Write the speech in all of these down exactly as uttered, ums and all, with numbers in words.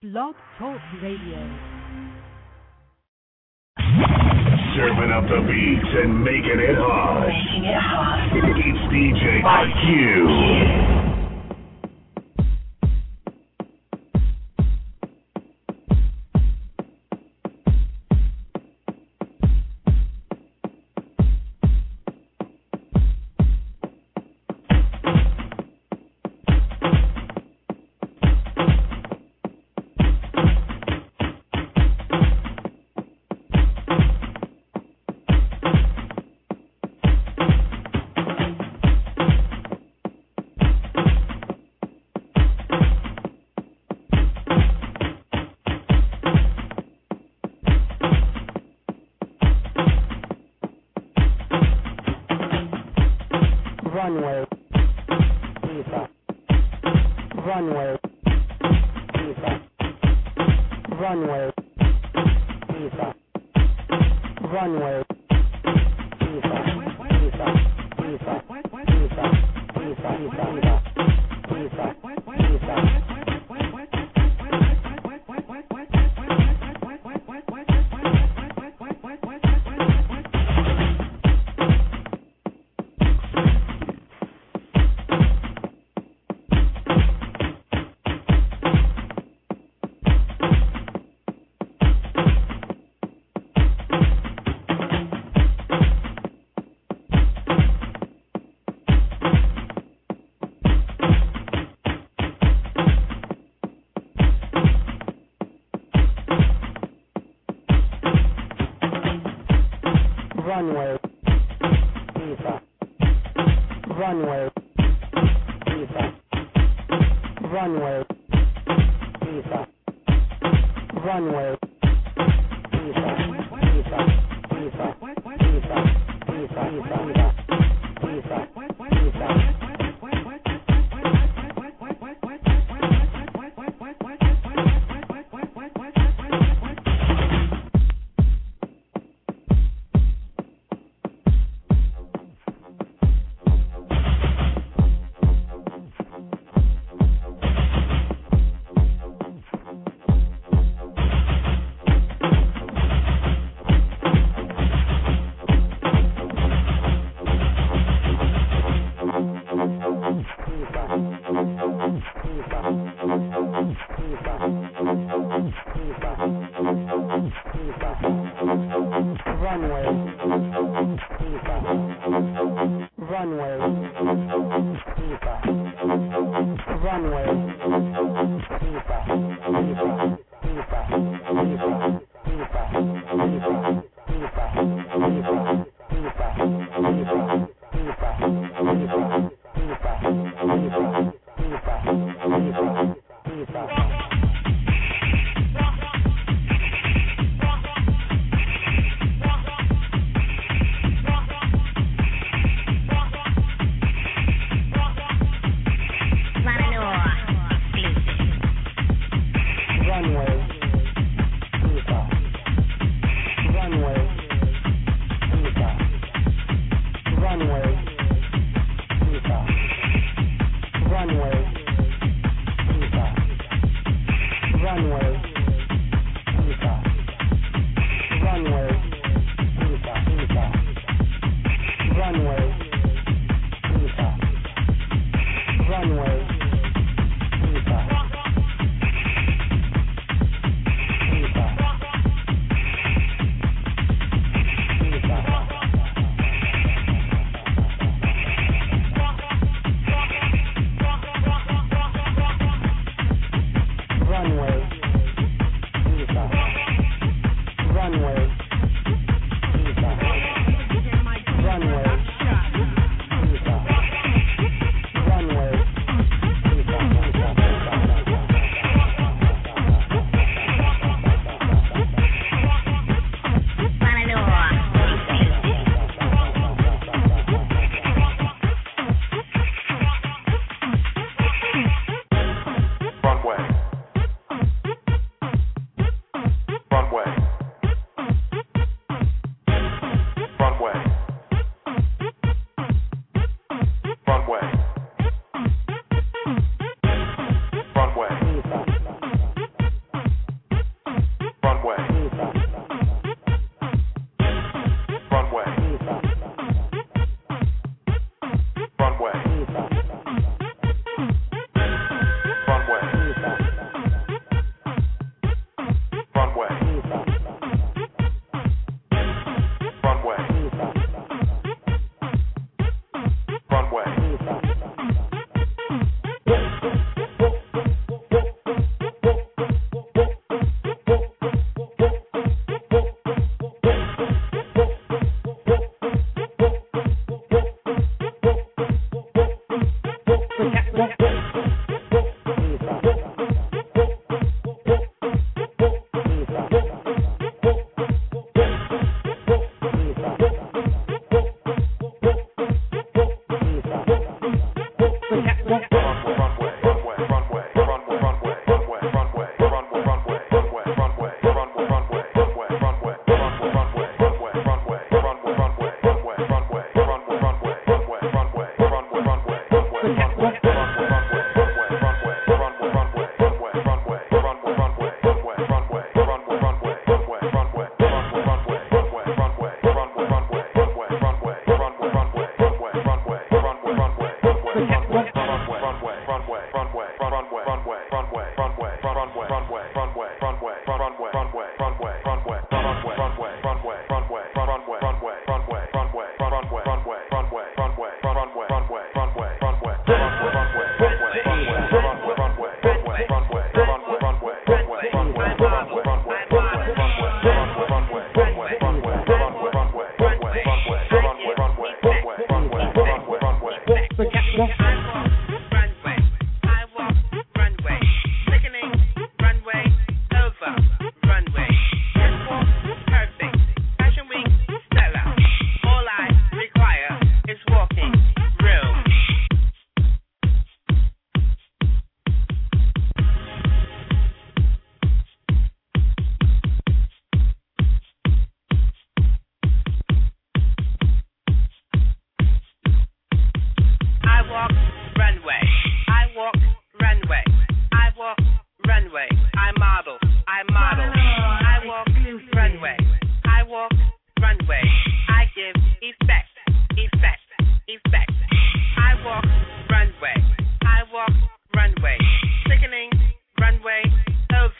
Blog Talk Radio. Serving up the beats and making it hot. Making it hot. It's D J I Q.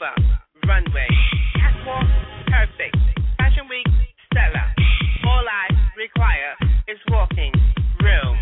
up, runway, catwalk, perfect, fashion week, stellar. All I require is walking room.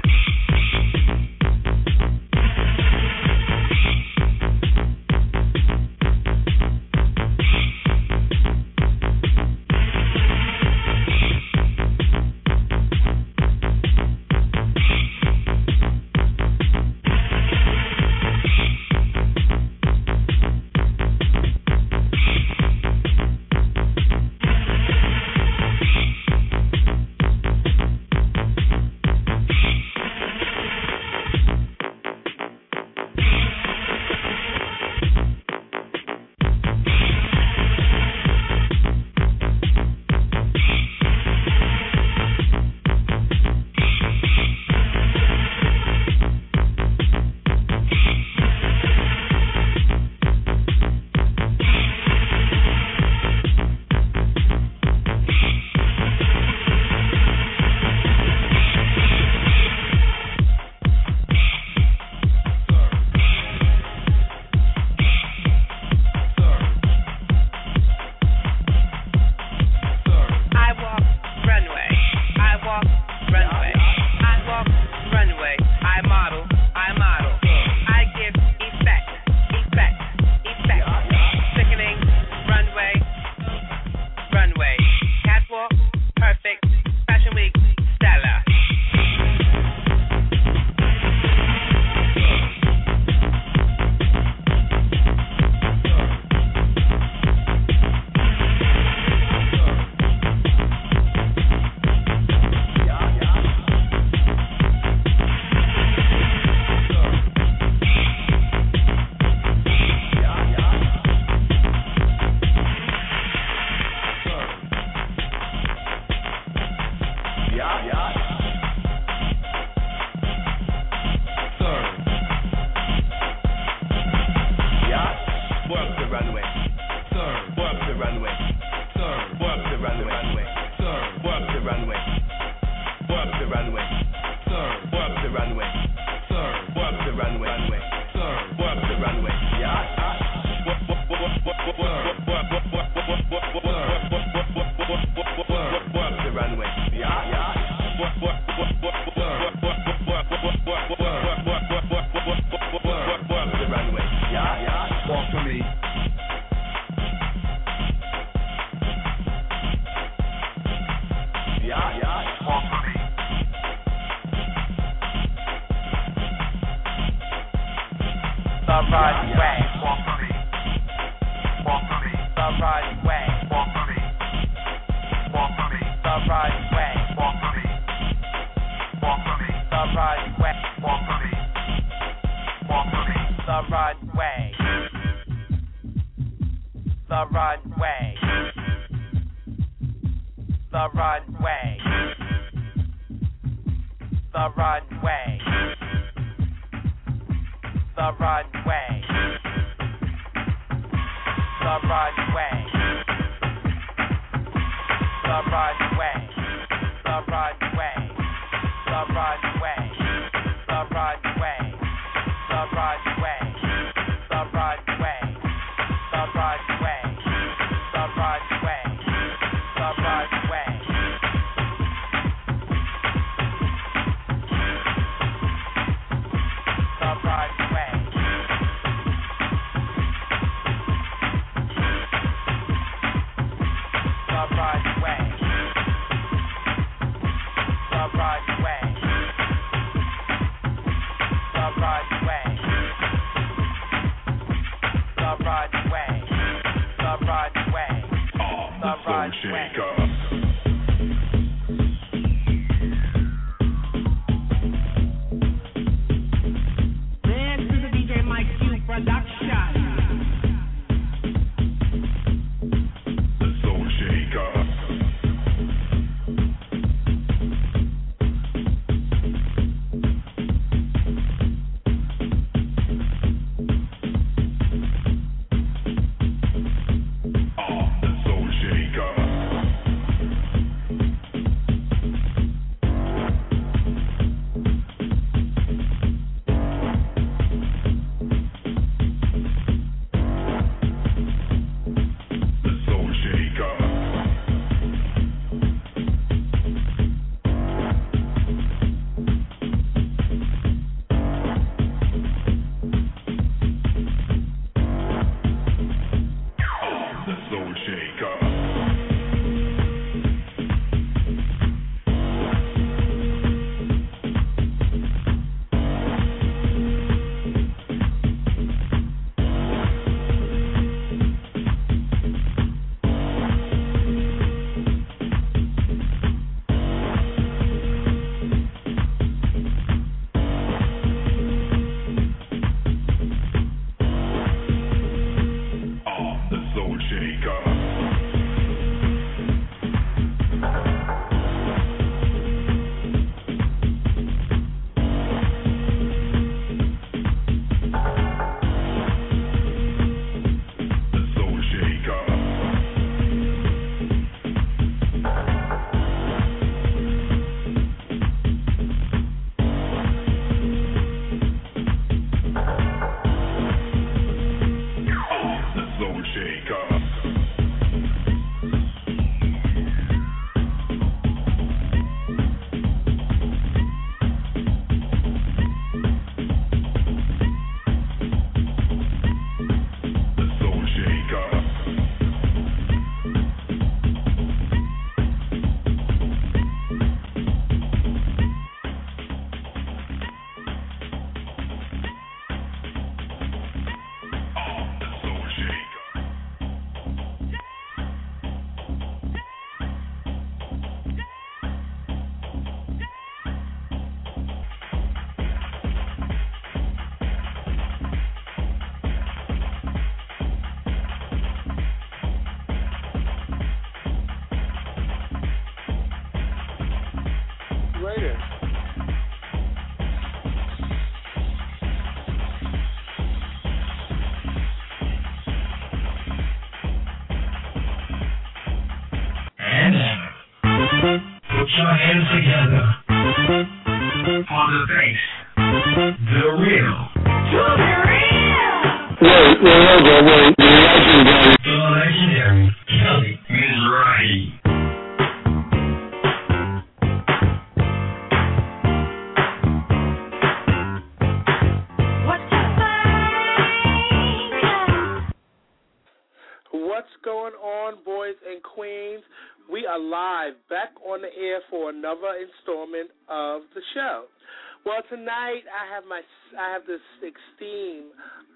Tonight I have my I have this esteem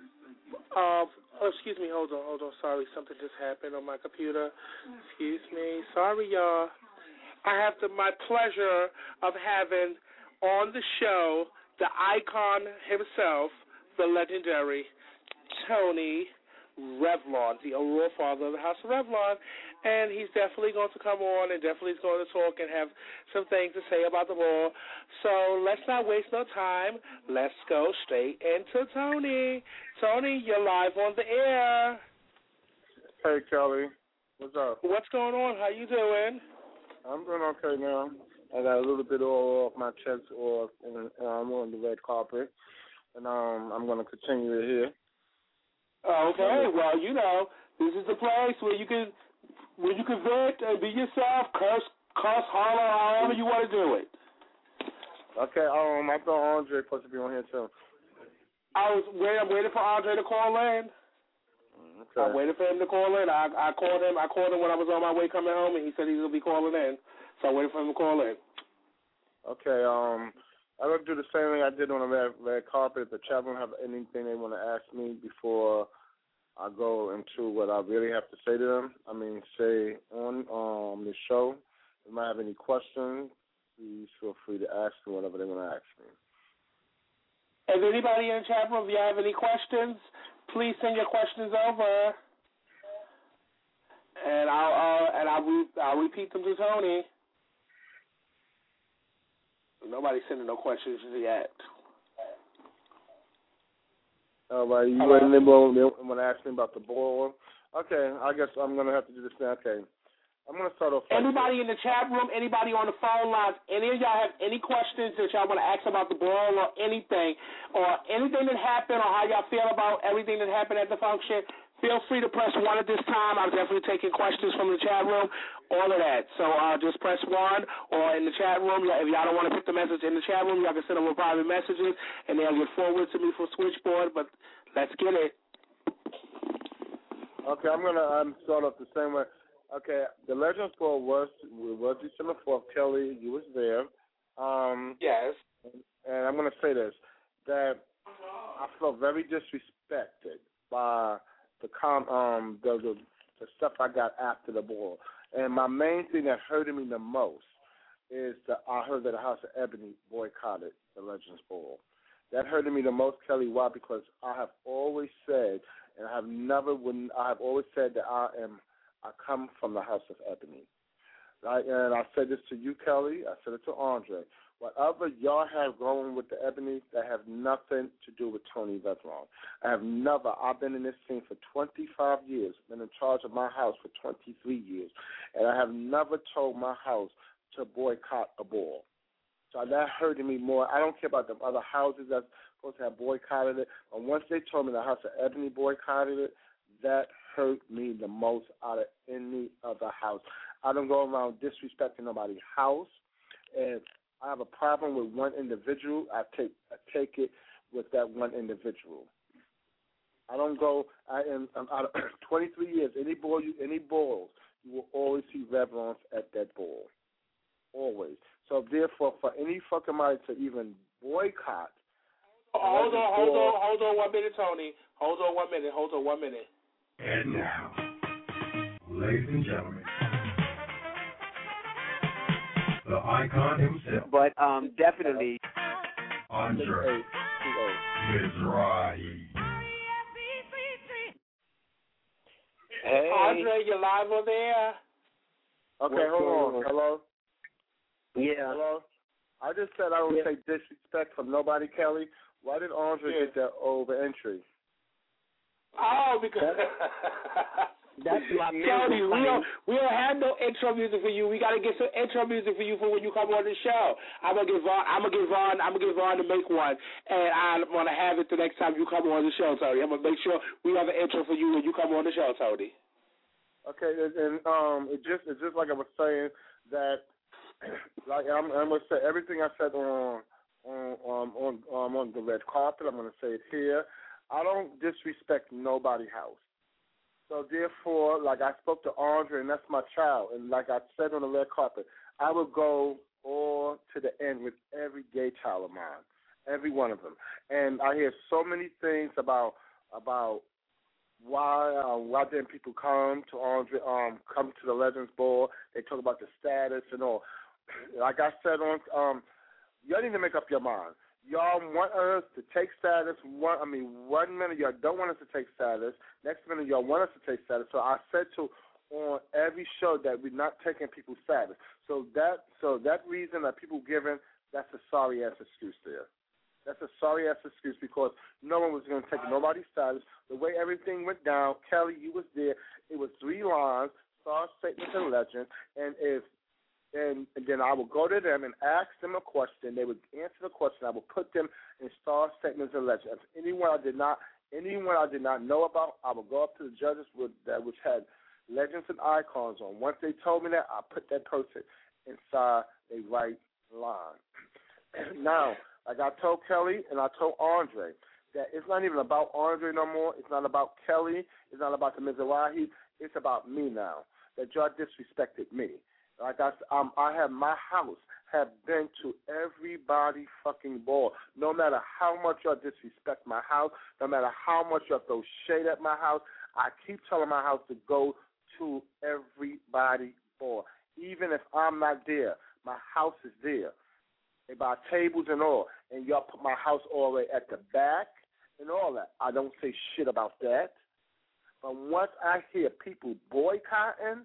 of oh excuse me hold on hold on sorry something just happened on my computer excuse me sorry y'all I have the my pleasure of having on the show the icon himself, the legendary Tony Revlon, the Aurora father of the House of Revlon, and he's definitely going to come on and definitely is going to talk and have some things to say about the ball. So let's not waste no time. Let's go straight into Tony. Tony, you're live on the air. Hey, Kelly. What's up? What's going on? How you doing? I'm doing okay now. I got a little bit off my chest off, and I'm on the red carpet, and um, I'm going to continue it here. Okay, well, you know, this is the place where you can where you can vent and be yourself, curse, cuss, holler, however you want to do it. Okay, um, I thought Andre was supposed to be on here too. I was waiting, I'm waiting for Andre to call in. Okay. I waited for him to call in. I, I called him. I called him when I was on my way coming home, and he said he was gonna be calling in. So I waited for him to call in. Okay, um, I'm gonna do the same thing I did on the red, red carpet. If the chat room have anything they want to ask me before I go into what I really have to say to them, I mean, say on um the show, if they might have any questions, please feel free to ask them whatever they want to ask me. If anybody in the chat room, if you have any questions, please send your questions over, and I'll uh, and I'll, re- I'll repeat them to Tony. Nobody's sending no questions yet. All right, you want to ask me about the ball? Okay, I guess I'm going to have to do this now. Okay, I'm going to start off. Anybody in the chat room, anybody on the phone lines, any of y'all have any questions that y'all want to ask about the ball or anything, or anything that happened or how y'all feel about everything that happened at the function, feel free to press one at this time. I'm definitely taking questions from the chat room, all of that. So uh, just press one, or in the chat room, if y'all don't want to put the message in the chat room, y'all can send them with private messages, and they'll get forwarded to me for switchboard, but let's get it. Okay, I'm going to um, start off the same way. Okay, the Legends Ball was was December fourth. Kelly, you was there. Um, yes. And I'm going to say this, that I felt very disrespected by the com um the, the the stuff I got after the ball. And my main thing that hurted me the most is that I heard that the House of Ebony boycotted the Legends Ball. That hurted me the most, Kelly. Why? Because I have always said, and I have never, when I have always said that I am, I come from the House of Ebony. Right? And I said this to you, Kelly. I said it to Andre. Whatever y'all have going with the Ebony, that have nothing to do with Tony Revlon. I have never, I've been in this scene for twenty-five years, been in charge of my house for twenty-three years, and I have never told my house to boycott a ball. So that hurted me more. I don't care about the other houses that's supposed to have boycotted it. And once they told me the House of Ebony boycotted it, that hurt me the most out of any other house. I don't go around disrespecting nobody's house. If I have a problem with one individual, I take I take it with that one individual. I don't go. I am I'm out of twenty-three years. Any ball, you any balls, you will always see reverence at that ball, always. So therefore, for any fucking body to even boycott. Hold on, hold ball, on, hold on one minute, Tony. Hold on one minute. Hold on one minute. And now, ladies and gentlemen, the icon himself. But um, definitely, Andre Mizrahi. Hey. Andre, you live on there? Okay, What's hold on. Hello? Yeah. Hello? I just said I don't yeah. take disrespect from nobody, Kelly. Why did Andre yeah. get that over entry? Oh, because... That's my Kelly, we don't, we don't have no intro music for you. We got to get some intro music for you for when you come on the show. I'm gonna get Vaughn. I'm gonna get Vaughn. I'm gonna get Vaughn to make one, and I want to have it the next time you come on the show, Tony. I'm gonna make sure we have an intro for you when you come on the show, Tony. Okay, and, and um, it just it's just like I was saying that, like I'm, I'm gonna say everything I said on on um, on um, on the red carpet. I'm gonna say it here. I don't disrespect nobody's house. So therefore, like I spoke to Andre, and that's my child, and like I said on the red carpet, I would go all to the end with every gay child of mine, every one of them. And I hear so many things about about why uh, why didn't people come to Andre, um, come to the Legends Ball? They talk about the status and all. Like I said on, um, y'all need to make up your mind. Y'all want us to take status. One, I mean, one minute y'all don't want us to take status. Next minute y'all want us to take status. So I said to on every show that we're not taking people's status. So that so that reason that people giving, that's a sorry ass excuse there. That's a sorry ass excuse because no one was going to take nobody's status. The way everything went down, Kelly, you was there. It was three lines, star statements and legends, and if And, and then I would go to them and ask them a question. They would answer the question. I would put them in star statements and legends. Anyone I did not, anyone I did not know about, I would go up to the judges with that which had legends and icons on. Once they told me that, I put that person inside a right line. Now, like I told Kelly and I told Andre that it's not even about Andre no more. It's not about Kelly. It's not about the Mizrahi. It's about me now. That y'all disrespected me. Like I, um, I have my house have been to everybody fucking ball. No matter how much y'all disrespect my house, no matter how much y'all throw shade at my house, I keep telling my house to go to everybody ball. Even if I'm not there, my house is there. They buy tables and all, and y'all put my house all the way at the back and all that. I don't say shit about that. But once I hear people boycotting,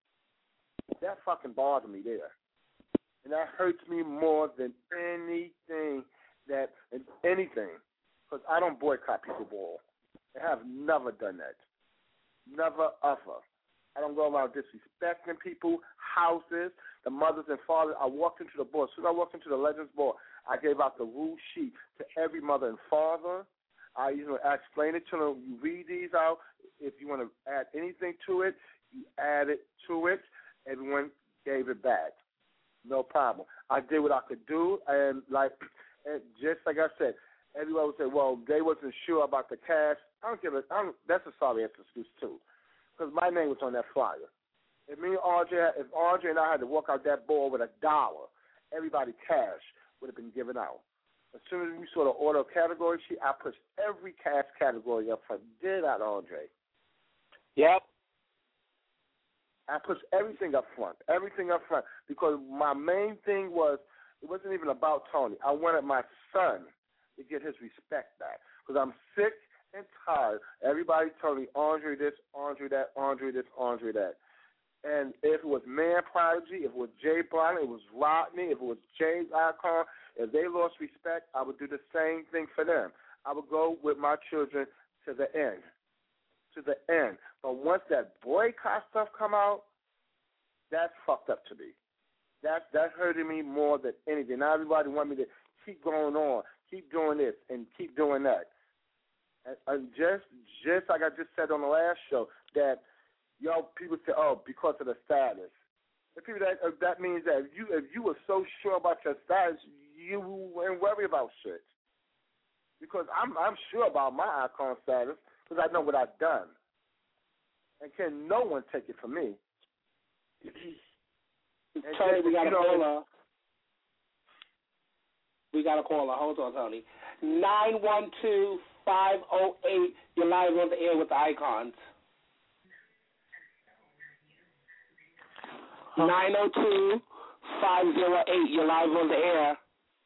that fucking bothers me there. And that hurts me more than anything that, anything. Because I don't boycott people ball. I have never done that. Never, ever. I don't go around disrespecting people, houses, the mothers and fathers. I walked into the ball. As soon as I walked into the Legends Ball, I gave out the rule sheet to every mother and father. I you know, I explained it to them. You read these out. If you want to add anything to it, you add it to it. Everyone gave it back. No problem. I did what I could do, and like, and just like I said, everyone would say, well, they wasn't sure about the cash. I don't give a, I don't, that's a sorry ass excuse, too, because my name was on that flyer. If me and Andre, if Andre and I had to walk out that ball with a dollar, everybody cash would have been given out. As soon as we saw the order category sheet, I pushed every cash category up front. Did that, Andre? Yep. I pushed everything up front, everything up front, because my main thing was, it wasn't even about Tony. I wanted my son to get his respect back, because I'm sick and tired. Everybody told me, Andre this, Andre that, Andre this, Andre that. And if it was Man Prodigy, if it was Jay Brown, if it was Rodney, if it was James Icon, if they lost respect, I would do the same thing for them. I would go with my children to the end. To the end. But once that boycott stuff come out, that's fucked up to me. That that hurted me more than anything. Now everybody want me to keep going on, keep doing this, and keep doing that. And, and just just like I just said on the last show, that y'all people say, oh, because of the status. If people that uh, that means that if you if you were so sure about your status, you wouldn't worry about shit. Because I'm I'm sure about my icon status because I know what I've done, and can no one take it from me. Tony, we got a caller. We got a caller. Hold on, Tony. nine one two, five oh eight. You're live on the air with the icons. nine oh two, five oh eight. You're live on the air.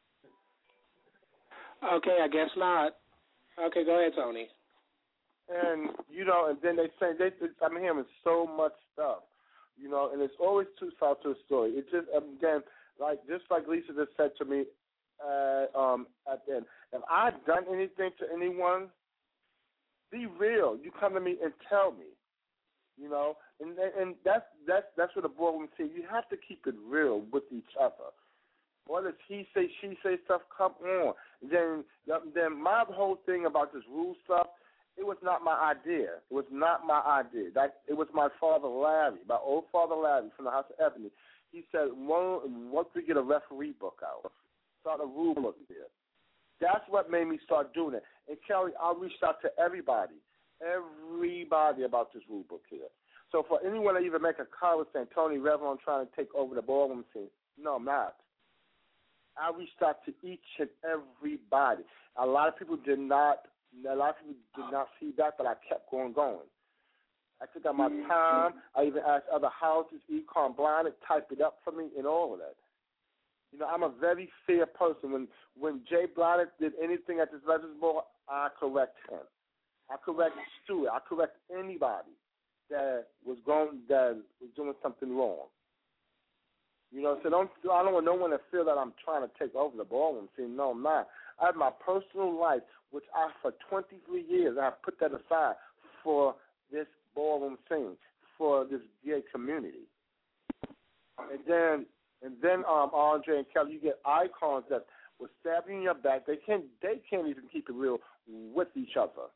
Okay, I guess not. Okay, go ahead, Tony. And, you know, and then they say, they, I'm hearing so much stuff, you know, and it's always two sides to a story. It just, again, like, just like Lisa just said to me uh, um, at the end, if I've done anything to anyone, be real. You come to me and tell me, you know, and and that's, that's, that's what the boy would say. You have to keep it real with each other. All this he say, she say stuff, come on. Then, then my whole thing about this rule stuff, it was not my idea. It was not my idea. That it was my father Larry, my old father Larry from the House of Ebony. He said, once we get a referee book out, start a rule book there. That's what made me start doing it. And Kelly, I reached out to everybody, everybody about this rule book here. So for anyone to even make a comment saying Tony Revlon trying to take over the ballroom scene, no, I'm not. I reached out to each and everybody. A lot of people did not. A lot of people did not see that, but I kept going, going. I took out my time. I even asked other houses, Econ Blinded, type it up for me, and all of that. You know, I'm a very fair person. When when Jay Blinded did anything at this Legends Board, I correct him. I correct Stewart. I correct anybody that was going that was doing something wrong. You know, so don't I don't want no one to feel that I'm trying to take over the ballroom scene. No, I'm not. I have my personal life, which I, for twenty-three years, I have put that aside for this ballroom scene, for this gay community. And then, and then, um, Andre and Kelly, you get icons that will stab you in your back. They can't, they can't even keep it real with each other.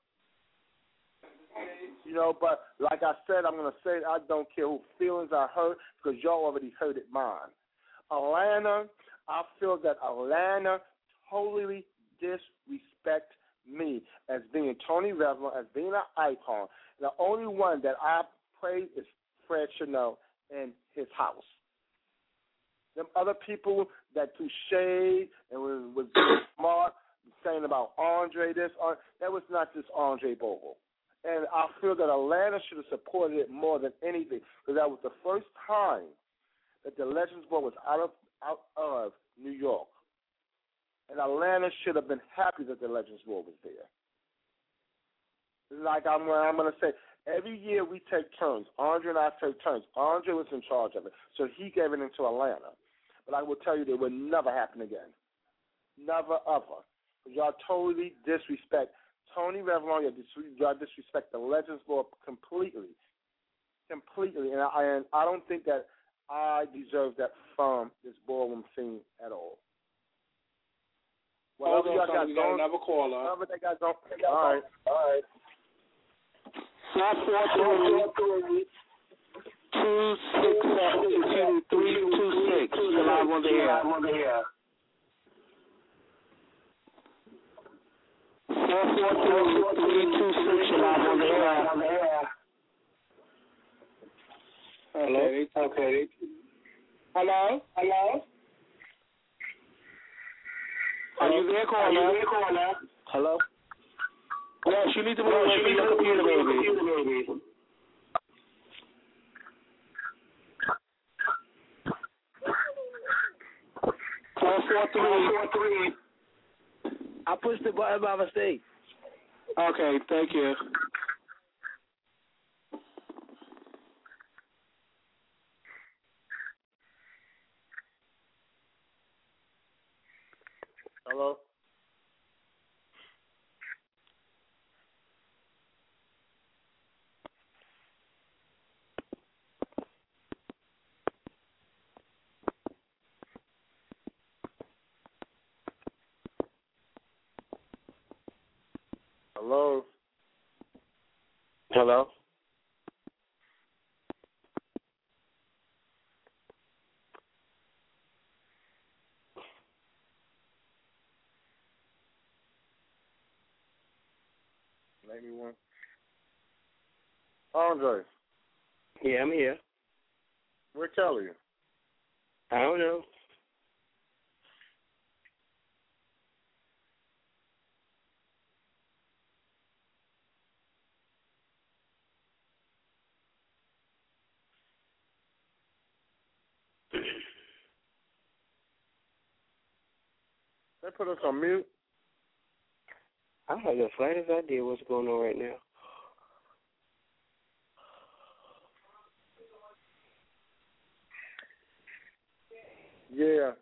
You know, but like I said, I'm going to say it, I don't care who feelings I hurt because y'all already hurted mine. Atlanta, I feel that Atlanta totally disrespect me as being Tony Revlon, as being an icon. The only one that I praise is Fred Chanel and his house. Them other people that threw shade and was, was smart, saying about Andre this, uh, that was not just Andre Bogle. And I feel that Atlanta should have supported it more than anything because that was the first time that the Legends Board was out of out of New York. And Atlanta should have been happy that the Legends Board was there. Like I'm, I'm going to say, every year we take turns. Andre and I take turns. Andre was in charge of it, so he gave it into Atlanta. But I will tell you, it will never happen again. Never, ever. Y'all totally disrespect Tony Revlon. Y'all disrespect the Legends Board completely. Completely. And I, and I don't think that I deserve that from this ballroom scene at all. Whatever y'all got we going, got another caller. whatever they got going. All right. All right. four four three, two six seven, three two six. You're live on the air. four four three, three two six. You're live on the air. Hello? Okay. Hello? Hello? Are you there, caller? Are you there, caller? Hello? Yes, you need to move away from your computer, baby. Four four three. I pushed the button by mistake. Okay, thank you. Hello? Hello? Hello? Maybe one. Andre. Yeah, I'm here. Where Kelly? I don't know. They put us on mute. I have the slightest idea what's going on right now. Yeah.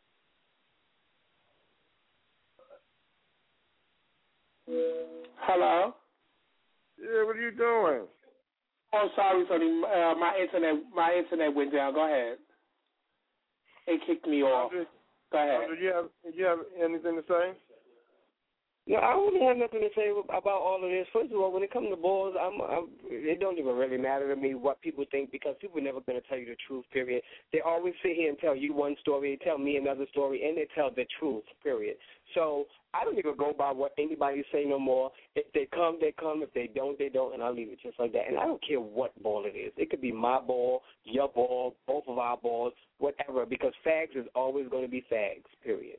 Hello? Yeah, what are you doing? Oh, sorry, Sonny. Uh, my internet, my internet went down. Go ahead. It kicked me off. Andre, Go ahead. Andre, you have you have anything to say? No, I don't really have nothing to say about all of this. First of all, when it comes to balls, I'm, I'm, it don't even really matter to me what people think because people are never going to tell you the truth, period. They always sit here and tell you one story, tell me another story, and they tell the truth, period. So I don't even go by what anybody say no more. If they come, they come. If they don't, they don't, and I leave it just like that. And I don't care what ball it is. It could be my ball, your ball, both of our balls, whatever, because fags is always going to be fags, period.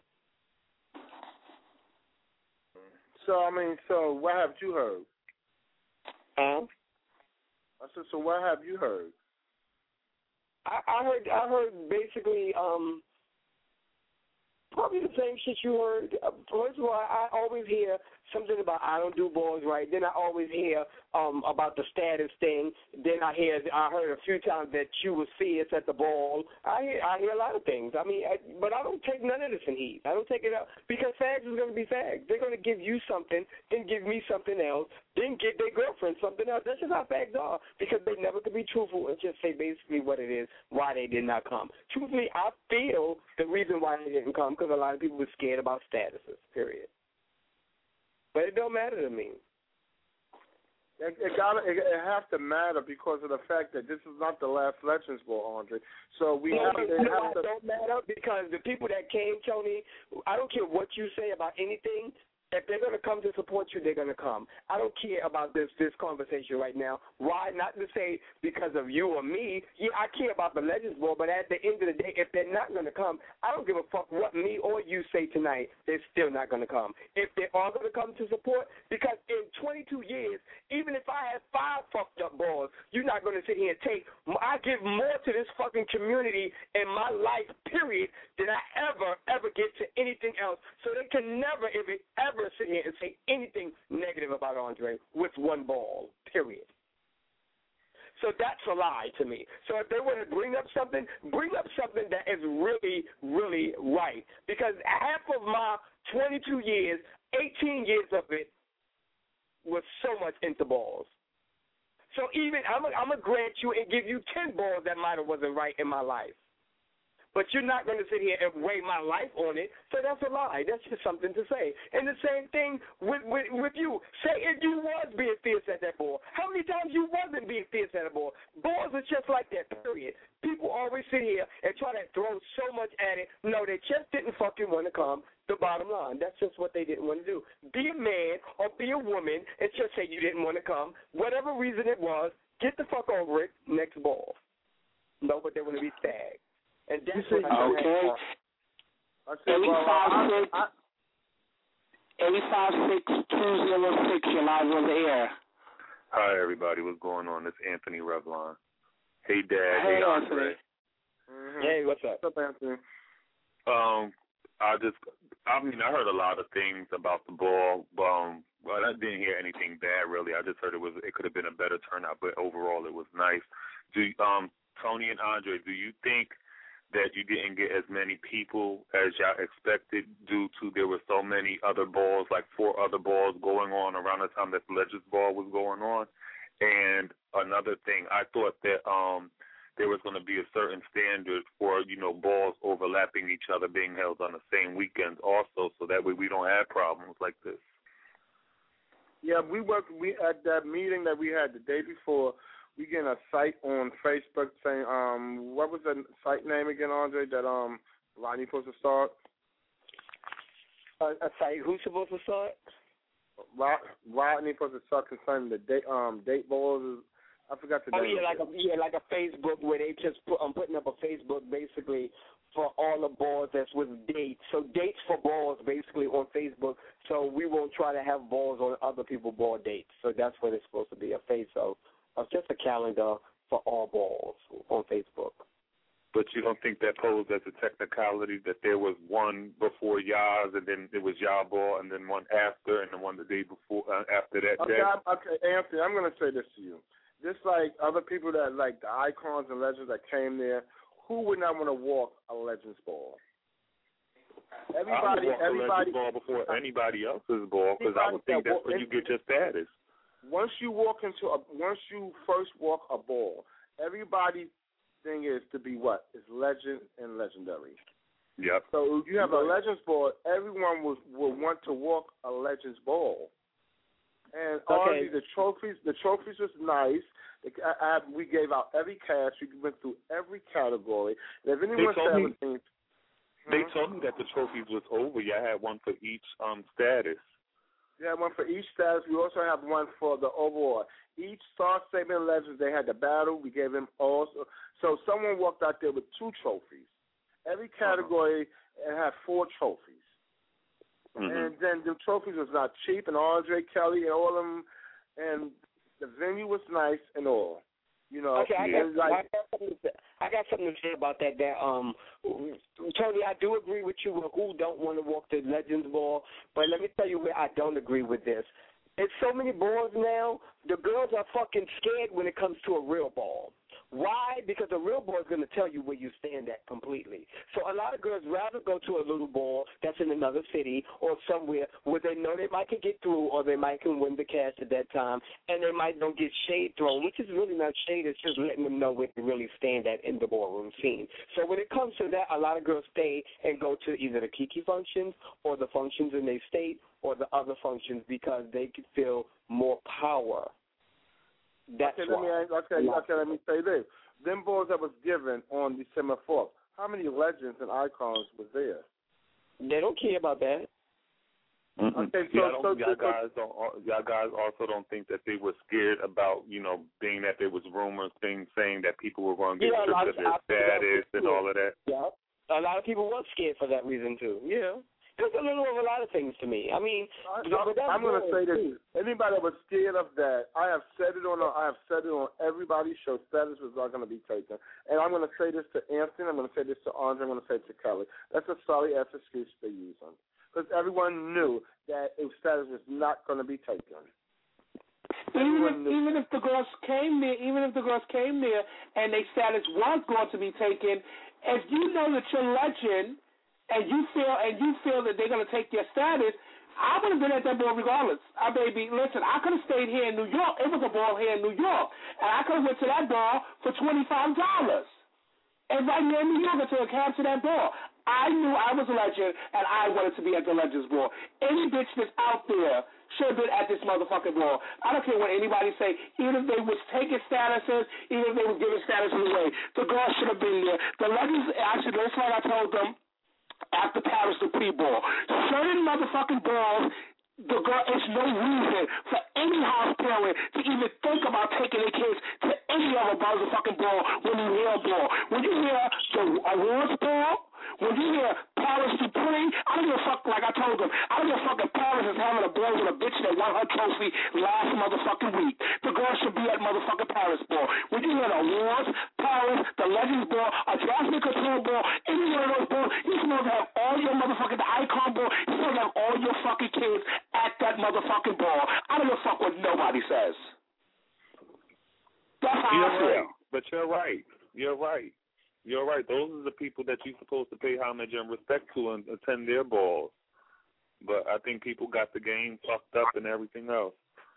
So, I mean, so what have you heard? Huh? I said, so what have you heard? I, I heard I heard basically um, probably the same shit you heard. Uh, First of all, I, I always hear something about I don't do balls right. Then I always hear um, about the status thing. Then I hear I heard a few times that you was fierce at the ball. I hear I hear a lot of things. I mean, I, but I don't take none of this in heat. I don't take it out because fags is going to be fags. They're going to give you something, then give me something else, then give their girlfriend something else. That's just how fags are because they never could be truthful and just say basically what it is, why they did not come. Truthfully, I feel the reason why they didn't come because a lot of people were scared about statuses, period. But it don't matter to me. It, it got it, it has to matter because of the fact that this is not the last Legends Ball, Andre. So we no, have to. You know have why to it don't matter because the people that came, Tony, I don't care what you say about anything. If they're going to come to support you, they're going to come. I don't care about this this conversation right now. Why? Not to say because of you or me. Yeah, I care about the Legends Ball, but at the end of the day, if they're not going to come, I don't give a fuck what me or you say tonight. They're still not going to come. If they are going to come to support, because in twenty-two years, even if I have five fucked up balls, you're not going to sit here and take. I give more to this fucking community in my life, period, than I ever, ever give to anything else. So they can never, if it ever, sit here and say anything negative about Andre with one ball, period. So that's a lie to me. So if they want to bring up something, bring up something that is really, really right. Because half of my twenty-two years, eighteen years of it was so much into balls. So even I'm going to grant you and give you ten balls that might have wasn't right in my life. But you're not going to sit here and weigh my life on it, so that's a lie. That's just something to say. And the same thing with, with, with you. Say if you was being fierce at that ball. How many times you wasn't being fierce at a ball? Balls are just like that, period. People always sit here and try to throw so much at it. No, they just didn't fucking want to come. The bottom line. That's just what they didn't want to do. Be a man or be a woman and just say you didn't want to come. Whatever reason it was, get the fuck over it. Next ball. No, but they want to be tagged. And that's what I okay. eighty-five six two zero six, you're live on the air. Hi, everybody. What's going on? It's Anthony Revlon. Hey, Dad. Hey, hey Anthony. Andre. Mm-hmm. Hey, what's up? What's up, Anthony? Um, I just, I mean, I heard a lot of things about the ball. Um, well, I didn't hear anything bad, really. I just heard it was, it could have been a better turnout, but overall it was nice. Do um, Tony and Andre, do you think that you didn't get as many people as y'all expected due to there were so many other balls, like four other balls going on around the time that the Legends Ball was going on? And another thing, I thought that um, there was going to be a certain standard for, you know, balls overlapping each other being held on the same weekends also, so that way we don't have problems like this. Yeah, we worked we at that meeting that we had the day before. We getting a site on Facebook saying, um, what was the site name again, Andre, that um Ronnie supposed to start? A, a site who's supposed to start? Rodney supposed to start concerning the date um date balls. I forgot the oh, name. Oh yeah, like a yeah, like a Facebook where they just put I'm putting up a Facebook basically for all the balls that's with dates. So dates for balls basically on Facebook. So we won't try to have balls on other people's ball dates. So that's what it's supposed to be, a face of, of just a calendar for all balls on Facebook. But you don't think that posed as a technicality that there was one before Yaz and then it was Yah ball and then one after and then one the day before uh, after that okay, day? I'm, okay, Anthony, I'm going to say this to you. Just like other people that like the icons and legends that came there, who would not want to walk a Legends ball? Everybody, I would walk everybody, a Legends ball before anybody else's ball because I would think that's where you get your status. Once you walk into a, once you first walk a ball, everybody thing is to be what? Is legend and legendary. Yep. So if you have a Legends ball, everyone will will want to walk a Legends ball. And okay. honestly, the trophies, the trophies was nice. I, I, we gave out every cash. We went through every category. And if anyone they told, me, seventeen, they hmm? told me that the trophies was over. You had one for each um status. We had one for each status. We also have one for the overall. Each Star Statement Legends, they had the battle. We gave them also. So someone walked out there with two trophies. Every category uh-huh. had four trophies. Mm-hmm. And then the trophies was not cheap, and Andre Kelly and all of them, and the venue was nice and all. You know, okay, I got, like, I, got something to say, I got something to say about that. That um, Tony, I do agree with you with who don't want to walk the Legends ball, but let me tell you where I don't agree with this. There's so many balls now. The girls are fucking scared when it comes to a real ball. Why? Because a real ball is going to tell you where you stand at completely. So a lot of girls rather go to a little ball that's in another city or somewhere where they know they might can get through or they might can win the cash at that time, and they might don't get shade thrown, which is really not shade. It's just letting them know where they really stand at in the ballroom scene. So when it comes to that, a lot of girls stay and go to either the Kiki functions or the functions in their state or the other functions because they can feel more power. That's okay, let me ask, okay, okay, let me say this. Them balls that was given on December fourth, how many legends and icons was there? They don't care about that. Mm-hmm. Okay, so, y'all, so, y'all so guys don't. Y'all guys also don't think that they were scared about, you know, being that there was rumors, things saying that people were going to get yeah, stripped of their status and all of that. Yeah, a lot of people were scared for that reason too. Yeah. It's a little of a lot of things to me. I mean, I, but that's I'm going to say too. this: anybody that was scared of that, I have said it on. I have said it on everybody's show. Status was not going to be taken, and I'm going to say this to Anthony. I'm going to say this to Andre. I'm going to say it to Kelly. That's a sorry ass excuse they're using because everyone knew that if status was not going to be taken. Even if, even if the girls came there, even if the girls came there and their status was going to be taken, if you know that you're legend. And you feel and you feel that they're going to take your status, I would have been at that ball regardless. I baby, listen, I could have stayed here in New York. It was a ball here in New York, and I could have went to that ball for twenty five dollars. And right here in New York, until I came to that ball, I knew I was a legend, and I wanted to be at the Legends ball. Any bitch that's out there should have been at this motherfucking ball. I don't care what anybody say. Even if they was taking statuses, even if they was giving statuses away, the girl should have been there. The Legends, actually, that's what I told them. After Paris the pre-ball. Certain motherfucking balls, the girl, it's no reason for any house parent to even think about taking their kids to any other motherfucking ball when you hear a ball. When you hear the awards ball, when you hear Paris Dupree, I don't give a fuck, like I told them, I don't give a fuck if Paris is having a ball with a bitch that won her trophy last motherfucking week. The girl should be at motherfucking Paris ball. When you hear the awards, Paris, the Legends ball, a Jasmine Couture ball, any one of those balls, you're supposed to have all your motherfucking, the icon ball, you're supposed to have all your fucking kids at that motherfucking ball. I don't give a fuck what nobody says. That's how you're I feel. Right. But you're right. You're right. You're right. Those are the people that you're supposed to pay homage and respect to and attend their balls. But I think people got the game fucked up and everything else.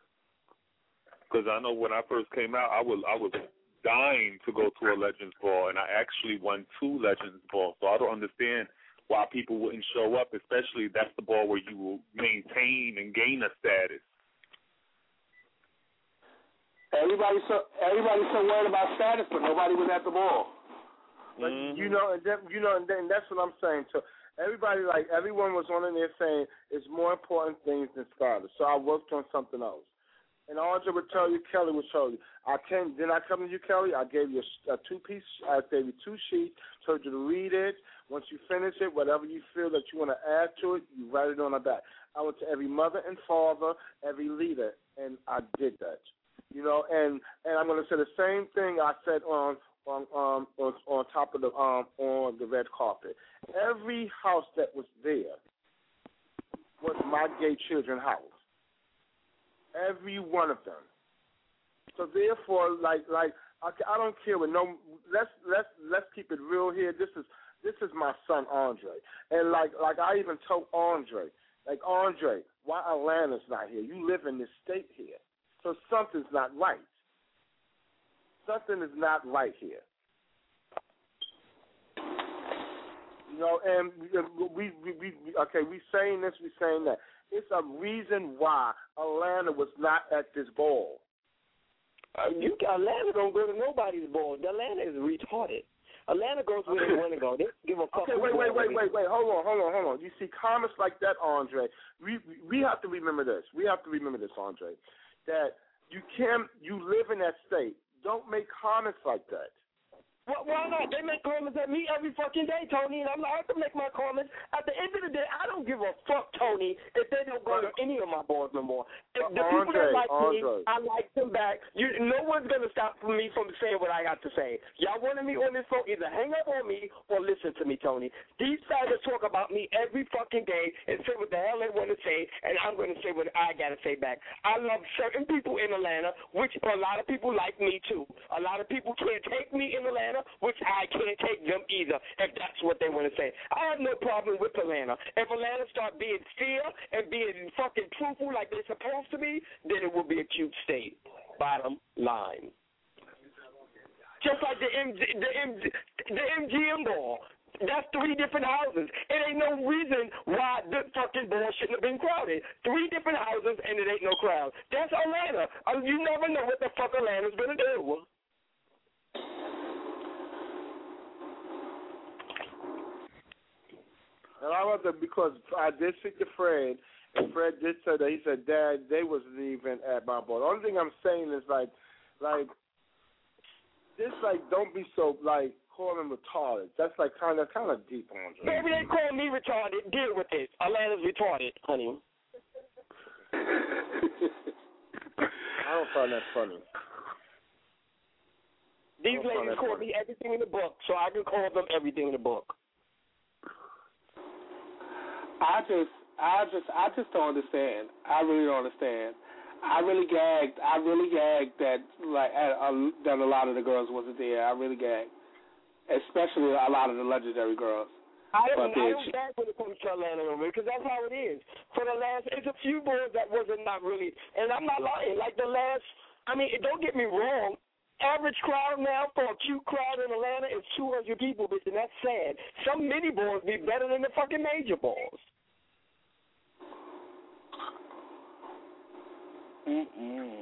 Because I know when I first came out, I was I was dying to go to a Legends ball, and I actually won two Legends balls. So I don't understand why people wouldn't show up, especially that's the ball where you will maintain and gain a status. Everybody's so everybody's so worried about status, but nobody was at the ball. But mm-hmm. you know, and then, you know, and then that's what I'm saying. So everybody, like, everyone was on in there saying it's more important things than starters. So I worked on something else. And Andre would tell you, Kelly would tell you. I came, didn't I come to you, Kelly? I gave you a, a two-piece, I gave you two sheets, told you to read it. Once you finish it, whatever you feel that you want to add to it, you write it on the back. I went to every mother and father, every leader, and I did that. You know, and, and I'm going to say the same thing I said on on um on, on top of the um on the red carpet. Every house that was there was my gay children's house. Every one of them. So therefore, like like I, I don't care with no. Let's let's let's keep it real here. This is this is my son Andre, and like like I even told Andre, like Andre, why Atlanta's not here? You live in this state here, so something's not right. Something is not right here. You know, and we we, we, we okay, we saying this, we saying that. It's a reason why Atlanta was not at this ball. Uh, you, Atlanta don't go to nobody's ball. Atlanta is retarded. Atlanta goes where they want to go. They give a couple. Okay, wait, wait, wait, wait, wait. Hold on, hold on, hold on. You see comments like that, Andre. We we have to remember this. We have to remember this, Andre. That you can you live in that state. Don't make comments like that. Well, why not? They make comments at me every fucking day, Tony, and I'm not to make my comments. At the end of the day, I don't give a fuck, Tony, if they don't go to any of my boards no more. If the Andre, people that like Andre. me, I like them back. You, no one's going to stop me from saying what I got to say. Y'all wanted me on this phone, either hang up on me or listen to me, Tony. These faggots talk about me every fucking day and say what the hell they want to say, and I'm going to say what I got to say back. I love certain people in Atlanta, which a lot of people like me, too. A lot of people can't take me in Atlanta, which I can't take them either, if that's what they want to say. I have no problem with Atlanta. If Atlanta start being fair and being fucking truthful like they're supposed to be, then it will be a cute state. Bottom line. Just like the M G, the M G, the M G M ball. That's three different houses. It ain't no reason why the fucking ball shouldn't have been crowded. Three different houses and it ain't no crowd. That's Atlanta. You never know what the fuck Atlanta's going to do. And I love that because I did speak to Fred, and Fred did say that. He said, Dad, they wasn't even at my ball. The only thing I'm saying is, like, like, this, like, don't be so, like, call them retarded. That's, like, kind of kind of deep, Andre. Maybe they call me retarded. Deal with it. Atlanta's retarded, honey. I don't find that funny. These ladies call me everything in the book, so I can call them everything in the book. I just, I just, I just don't understand. I really don't understand. I really gagged. I really gagged that, like, uh, that a lot of the girls wasn't there. I really gagged, especially a lot of the legendary girls. I don't, I don't gag when it comes to Atlanta, because that's how it is. For the last, it's a few boys that wasn't not really, and I'm not lying. Like the last, I mean, don't get me wrong. Average crowd now for a cute crowd in Atlanta is two hundred people, bitch, and that's sad. Some mini balls be better than the fucking major balls. Mm-mm.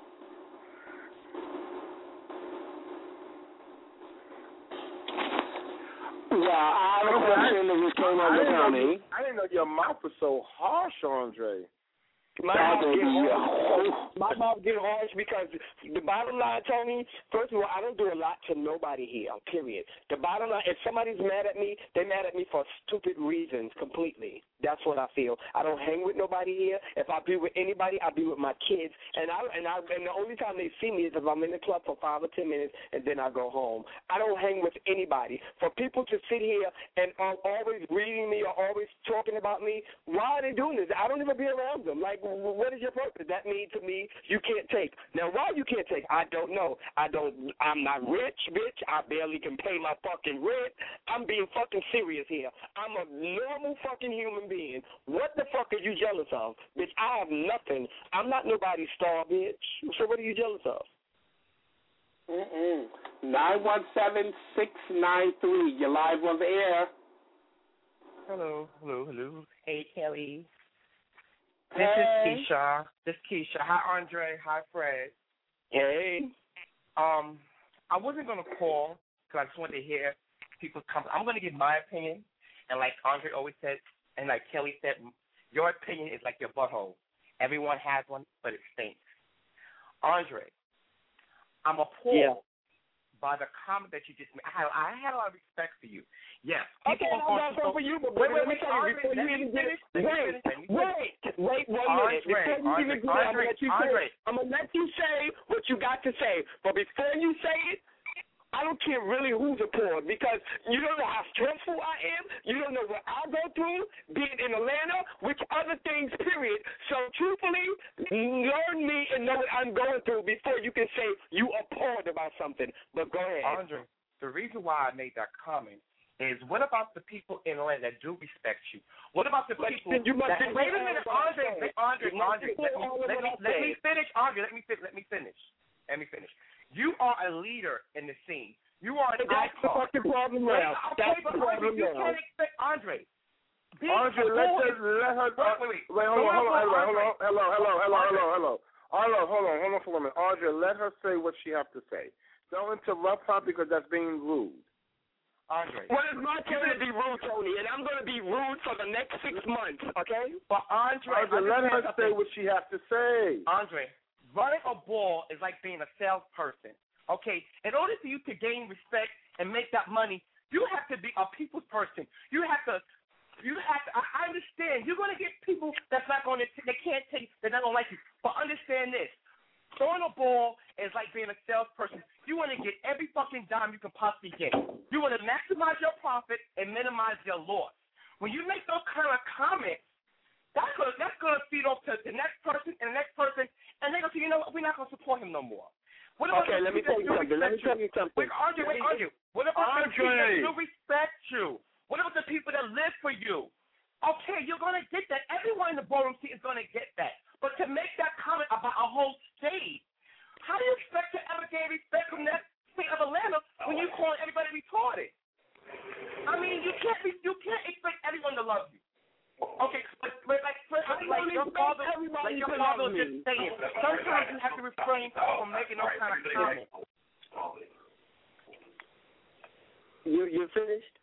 Well, I have a question that just came on the county. I didn't know your mouth was so harsh, Andre. My mouth, get harsh. My mouth get harsh because the bottom line, Tony, first of all, I don't do a lot to nobody here, period. The bottom line, if somebody's mad at me, they're mad at me for stupid reasons completely. That's what I feel. I don't hang with nobody here. If I be with anybody, I be with my kids. And I and I and the only time they see me is if I'm in the club for five or ten minutes and then I go home. I don't hang with anybody. For people to sit here and are always reading me or always talking about me, why are they doing this? I don't even be around them. Like, what is your purpose? That means to me you can't take. Now, why you can't take? I don't know. I don't. I'm not rich, bitch. I barely can pay my fucking rent. I'm being fucking serious here. I'm a normal fucking human being. What the fuck are you jealous of? Bitch, I have nothing. I'm not nobody's star, bitch. So what are you jealous of? Mm-mm. nine one seven, six nine three. You're live on the air. Hello, hello, hello. Hey, Kelly. This Hey. is Keisha. This is Keisha. Hi, Andre. Hi, Fred. Hey. Um, I wasn't going to call because I just wanted to hear people's comments. I'm going to give my opinion, And like Andre always said, and like Kelly said, your opinion is like your butthole. Everyone has one, but it stinks. Andre, I'm appalled yeah. by the comment that you just made. I had, I had a lot of respect for you. Yes. Okay, I got something for you, but wait, wait, let me wait, tell you, Andre, before let you me even get finish. it, wait, wait, wait one minute. Before you even get it, I'm gonna let you say, I'm gonna let you say what you got to say. But before you say it, I don't care really who's appalled, because you don't know how stressful I am. You don't know what I go through, being in Atlanta, which other things, period. So truthfully, learn me and know what I'm going through before you can say you appalled about something. But go ahead. Andre, the reason why I made that comment is, what about the people in Atlanta that do respect you? What about the but people you must that, wait a minute, Andre, Andre, Andre, Andre, let me, let me, let me finish, Andre, let me, let me finish. Let me finish. You are a leader in the scene. You are an That's icon. the fucking problem now. Okay, That's but the problem Andre, you now. can't expect Andre. Andre, let her, let her. Wait, wait, wait. Wait, hold on, hold on, hello, hello, hello, hello, hello, hello, hello. Hello, hold on, hold on for a minute. Andre, let her say what she has to say. Don't interrupt her because that's being rude. Andre. Well, it's my turn to be rude, Tony, and I'm going to be rude for the next six months, okay? But Andre, Andre, let her say what she has to say. Andre, running a ball is like being a salesperson. Okay, in order for you to gain respect and make that money, you have to be a people's person. You have to, you have to. I understand. You're going to get people that's not going to, they can't take, they're not going to like you. But understand this: throwing a ball is like being a salesperson. You want to get every fucking dime you can possibly get. You want to maximize your profit and minimize your loss. When you make those kind of comments, that's gonna, that's going to feed off to the next person and the next person, and they're going to say, you know what, we're not going to support him no more. What about okay, let me tell you something. Let me tell you something. Wait, Andre, wait, Andre. What about the people that do respect you? What about the people that live for you? Okay, you're going to get that. Everyone in the ballroom seat is going to get that. But to make that comment about a whole state, how do you expect to ever gain respect from that state of Atlanta when you call everybody retarded? I mean, you can't be, you can't expect everyone to love you. Okay, but, but like, for, like your father, like your father was just saying, sometimes you have to refrain from making those kind of comments. You you finished?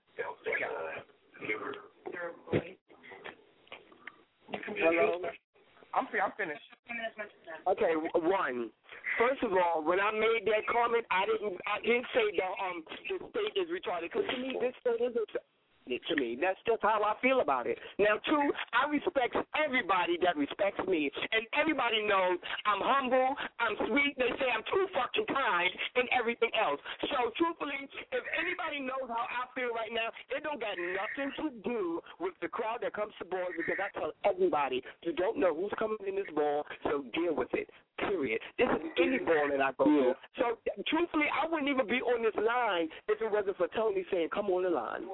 Hello. I'm free. I'm finished. Okay, one. First of all, when I made that comment, I didn't I didn't say the um the state is retarded, because to me this state is a to me. That's just how I feel about it. Now, two, I respect everybody that respects me, and everybody knows I'm humble, I'm sweet. They say I'm too fucking kind, and everything else. So, truthfully, if anybody knows how I feel right now, it don't got nothing to do with the crowd that comes to ball, because I tell everybody, you don't know who's coming in this ball, so deal with it. Period. This is any ball that I go to. So, truthfully, I wouldn't even be on this line if it wasn't for Tony saying, come on the line.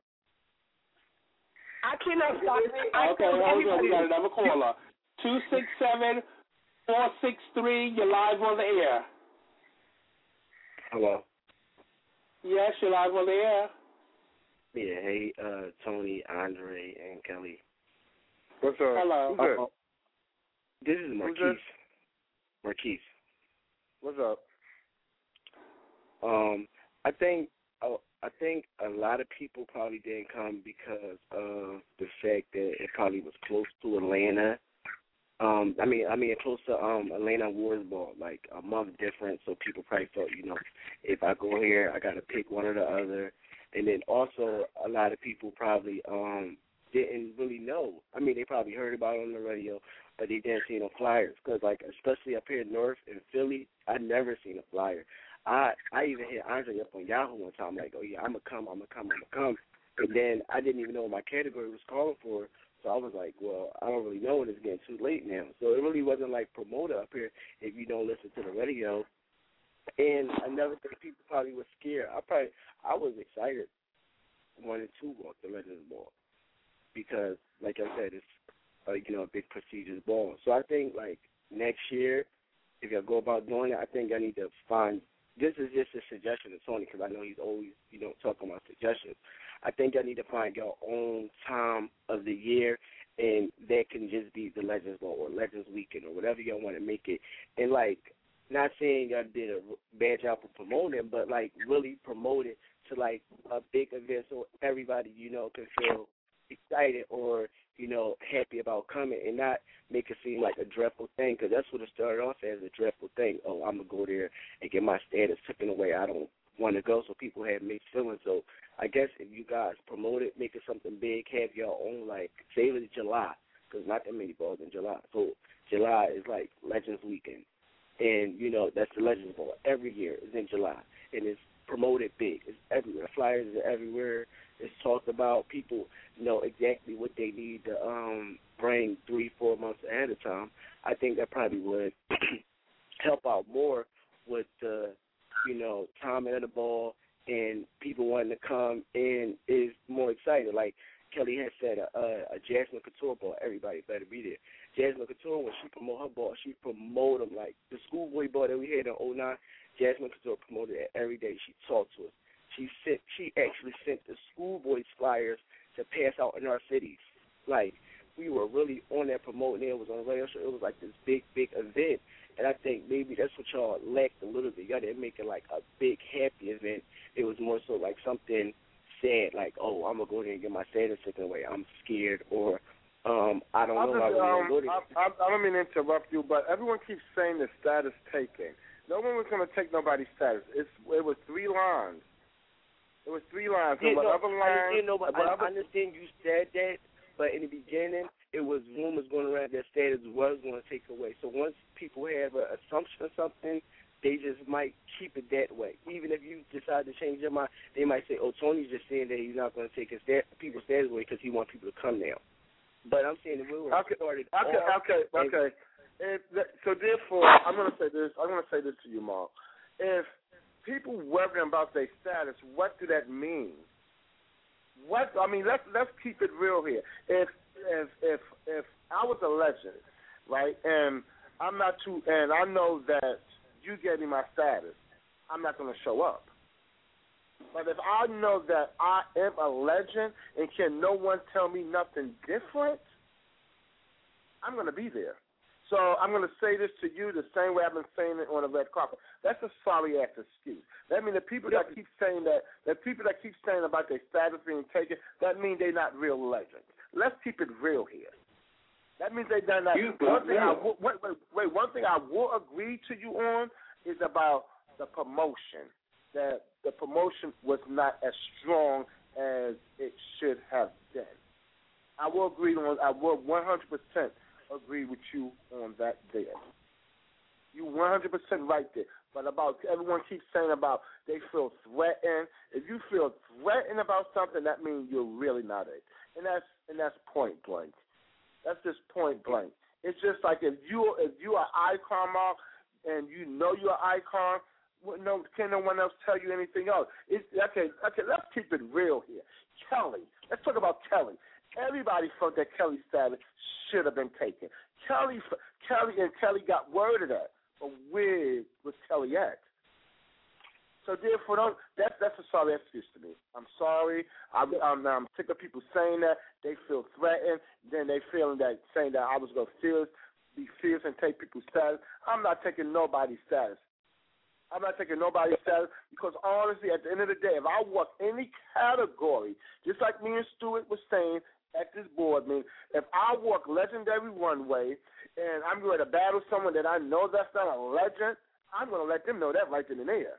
I cannot stop. I okay, hold on. We got another caller. two six seven, four six three, you're live on the air. Hello. Yes, you're live on the air. Yeah, hey, uh, Tony, Andre, and Kelly. What's up? Hello. Who's uh, this is Marquise. Marquise. What's up? Um, I think uh, I think a lot of people probably didn't come because of the fact that it probably was close to Atlanta. Um, I mean, I mean, close to um Atlanta Wars Ball, like a month difference. So people probably thought, you know, if I go here, I got to pick one or the other. And then also a lot of people probably um didn't really know. I mean, they probably heard about it on the radio, but they didn't see no flyers. Because, like, especially up here north in Philly, I never seen a flyer. I I even hit Andre up on Yahoo one time, like, oh, yeah, I'm going to come, I'm going to come, I'm going to come. And then I didn't even know what my category was calling for, so I was like, well, I don't really know, and it's getting too late now. So it really wasn't like promoter up here if you don't listen to the radio. And another thing, people probably were scared. I probably, I was excited wanting to walk the Legends Ball because, like I said, it's, uh, you know, a big prestigious ball. So I think, like, next year, if I go about doing it, I think I need to find, this is just a suggestion to Tony because I know he's always, you know, talking about suggestions. I think I need to find your own time of the year, and that can just be the Legends Ball or Legends Weekend or whatever y'all want to make it. And, like, not saying y'all did a bad job for promoting, but like really promote it to like a big event so everybody, you know, can feel excited or, you know, happy about coming and not make it seem like a dreadful thing, because that's what it started off as, a dreadful thing. Oh, I'm going to go there and get my status taken away. I don't want to go, so people have mixed feelings. So I guess if you guys promote it, make it something big, have your own, like, say it was July, because not that many balls in July. So July is like Legends Weekend. And, you know, that's the Legends Ball. Every year is in July. And it's promoted big. It's everywhere. Flyers are everywhere. It's talked about. People know exactly what they need to um, bring three, four months ahead of time. I think that probably would help out more with the, you know, timing of the ball and people wanting to come in is more excited. Like Kelly has said, a, a, a Jasmine Couture ball, everybody better be there. Jasmine Couture, when she promote her ball, she promote them. Like the schoolboy ball that we had in oh nine, Jasmine Couture promoted it every day. She talked to us. She sent. She actually sent the schoolboys flyers to pass out in our cities. Like, we were really on that promoting it. It was on the radio show. It was like this big, big event. And I think maybe that's what y'all lacked a little bit. Y'all didn't make it like a big, happy event. It was more so like something sad, like, oh, I'm going to go there and get my status taken away. I'm scared, or um, I don't I'll know just, how um, to go there. I, I, I don't mean to interrupt you, but everyone keeps saying the status taken. No one was going to take nobody's status. It's, it was three lines. It was three lines. Yeah, no, other lines, I, know, but I, I understand you said that, but in the beginning, it was rumors going around that status was going to take away. So once people have an assumption or something, they just might keep it that way. Even if you decide to change your mind, they might say, oh, Tony's just saying that he's not going to take his stat- people's status away because he wants people to come now. But I'm saying if we were okay, started Okay, off, okay, and, okay. And th- so therefore, I'm going to say this. I'm going to say this to you, Mark. If people worrying about their status, what do that mean? What I mean, let's let's keep it real here. If if if if I was a legend, right, and I'm not too, and I know that you gave me my status, I'm not going to show up. But if I know that I am a legend and can no one tell me nothing different, I'm going to be there. So I'm going to say this to you the same way I've been saying it on the red carpet. That's a sorry-ass excuse. That means the people that keep saying that, the people that keep saying about their status being taken, that means they're not real legends. Let's keep it real here. That means they're not. One thing I will, wait, wait, wait. One thing I will agree to you on is about the promotion. That the promotion was not as strong as it should have been. I will agree on. I will one hundred percent agree with you on that there. You one hundred percent right there. But about everyone keeps saying about they feel threatened. If you feel threatened about something, that means you're really not it. And that's and that's point blank. That's just point blank. It's just like if you if you are icon, Mark, and you know you're an icon, no, can no one else tell you anything else? It's, okay, okay, let's keep it real here. Kelly, let's talk about Kelly. Everybody felt that Kelly's status should have been taken. Kelly, Kelly, and Kelly got word of that. But where was Kelly at? So therefore, don't, that's that's a sorry excuse to me. I'm sorry. I'm, I'm, I'm sick of people saying that. They feel threatened. Then they feeling that saying that I was going to fierce, be fierce and take people's status. I'm not taking nobody's status. I'm not taking nobody's status because honestly, at the end of the day, if I walk any category, just like me and Stuart was saying at this board meeting, if I walk legendary runway and I'm going to battle someone that I know that's not a legend, I'm going to let them know that right then and there.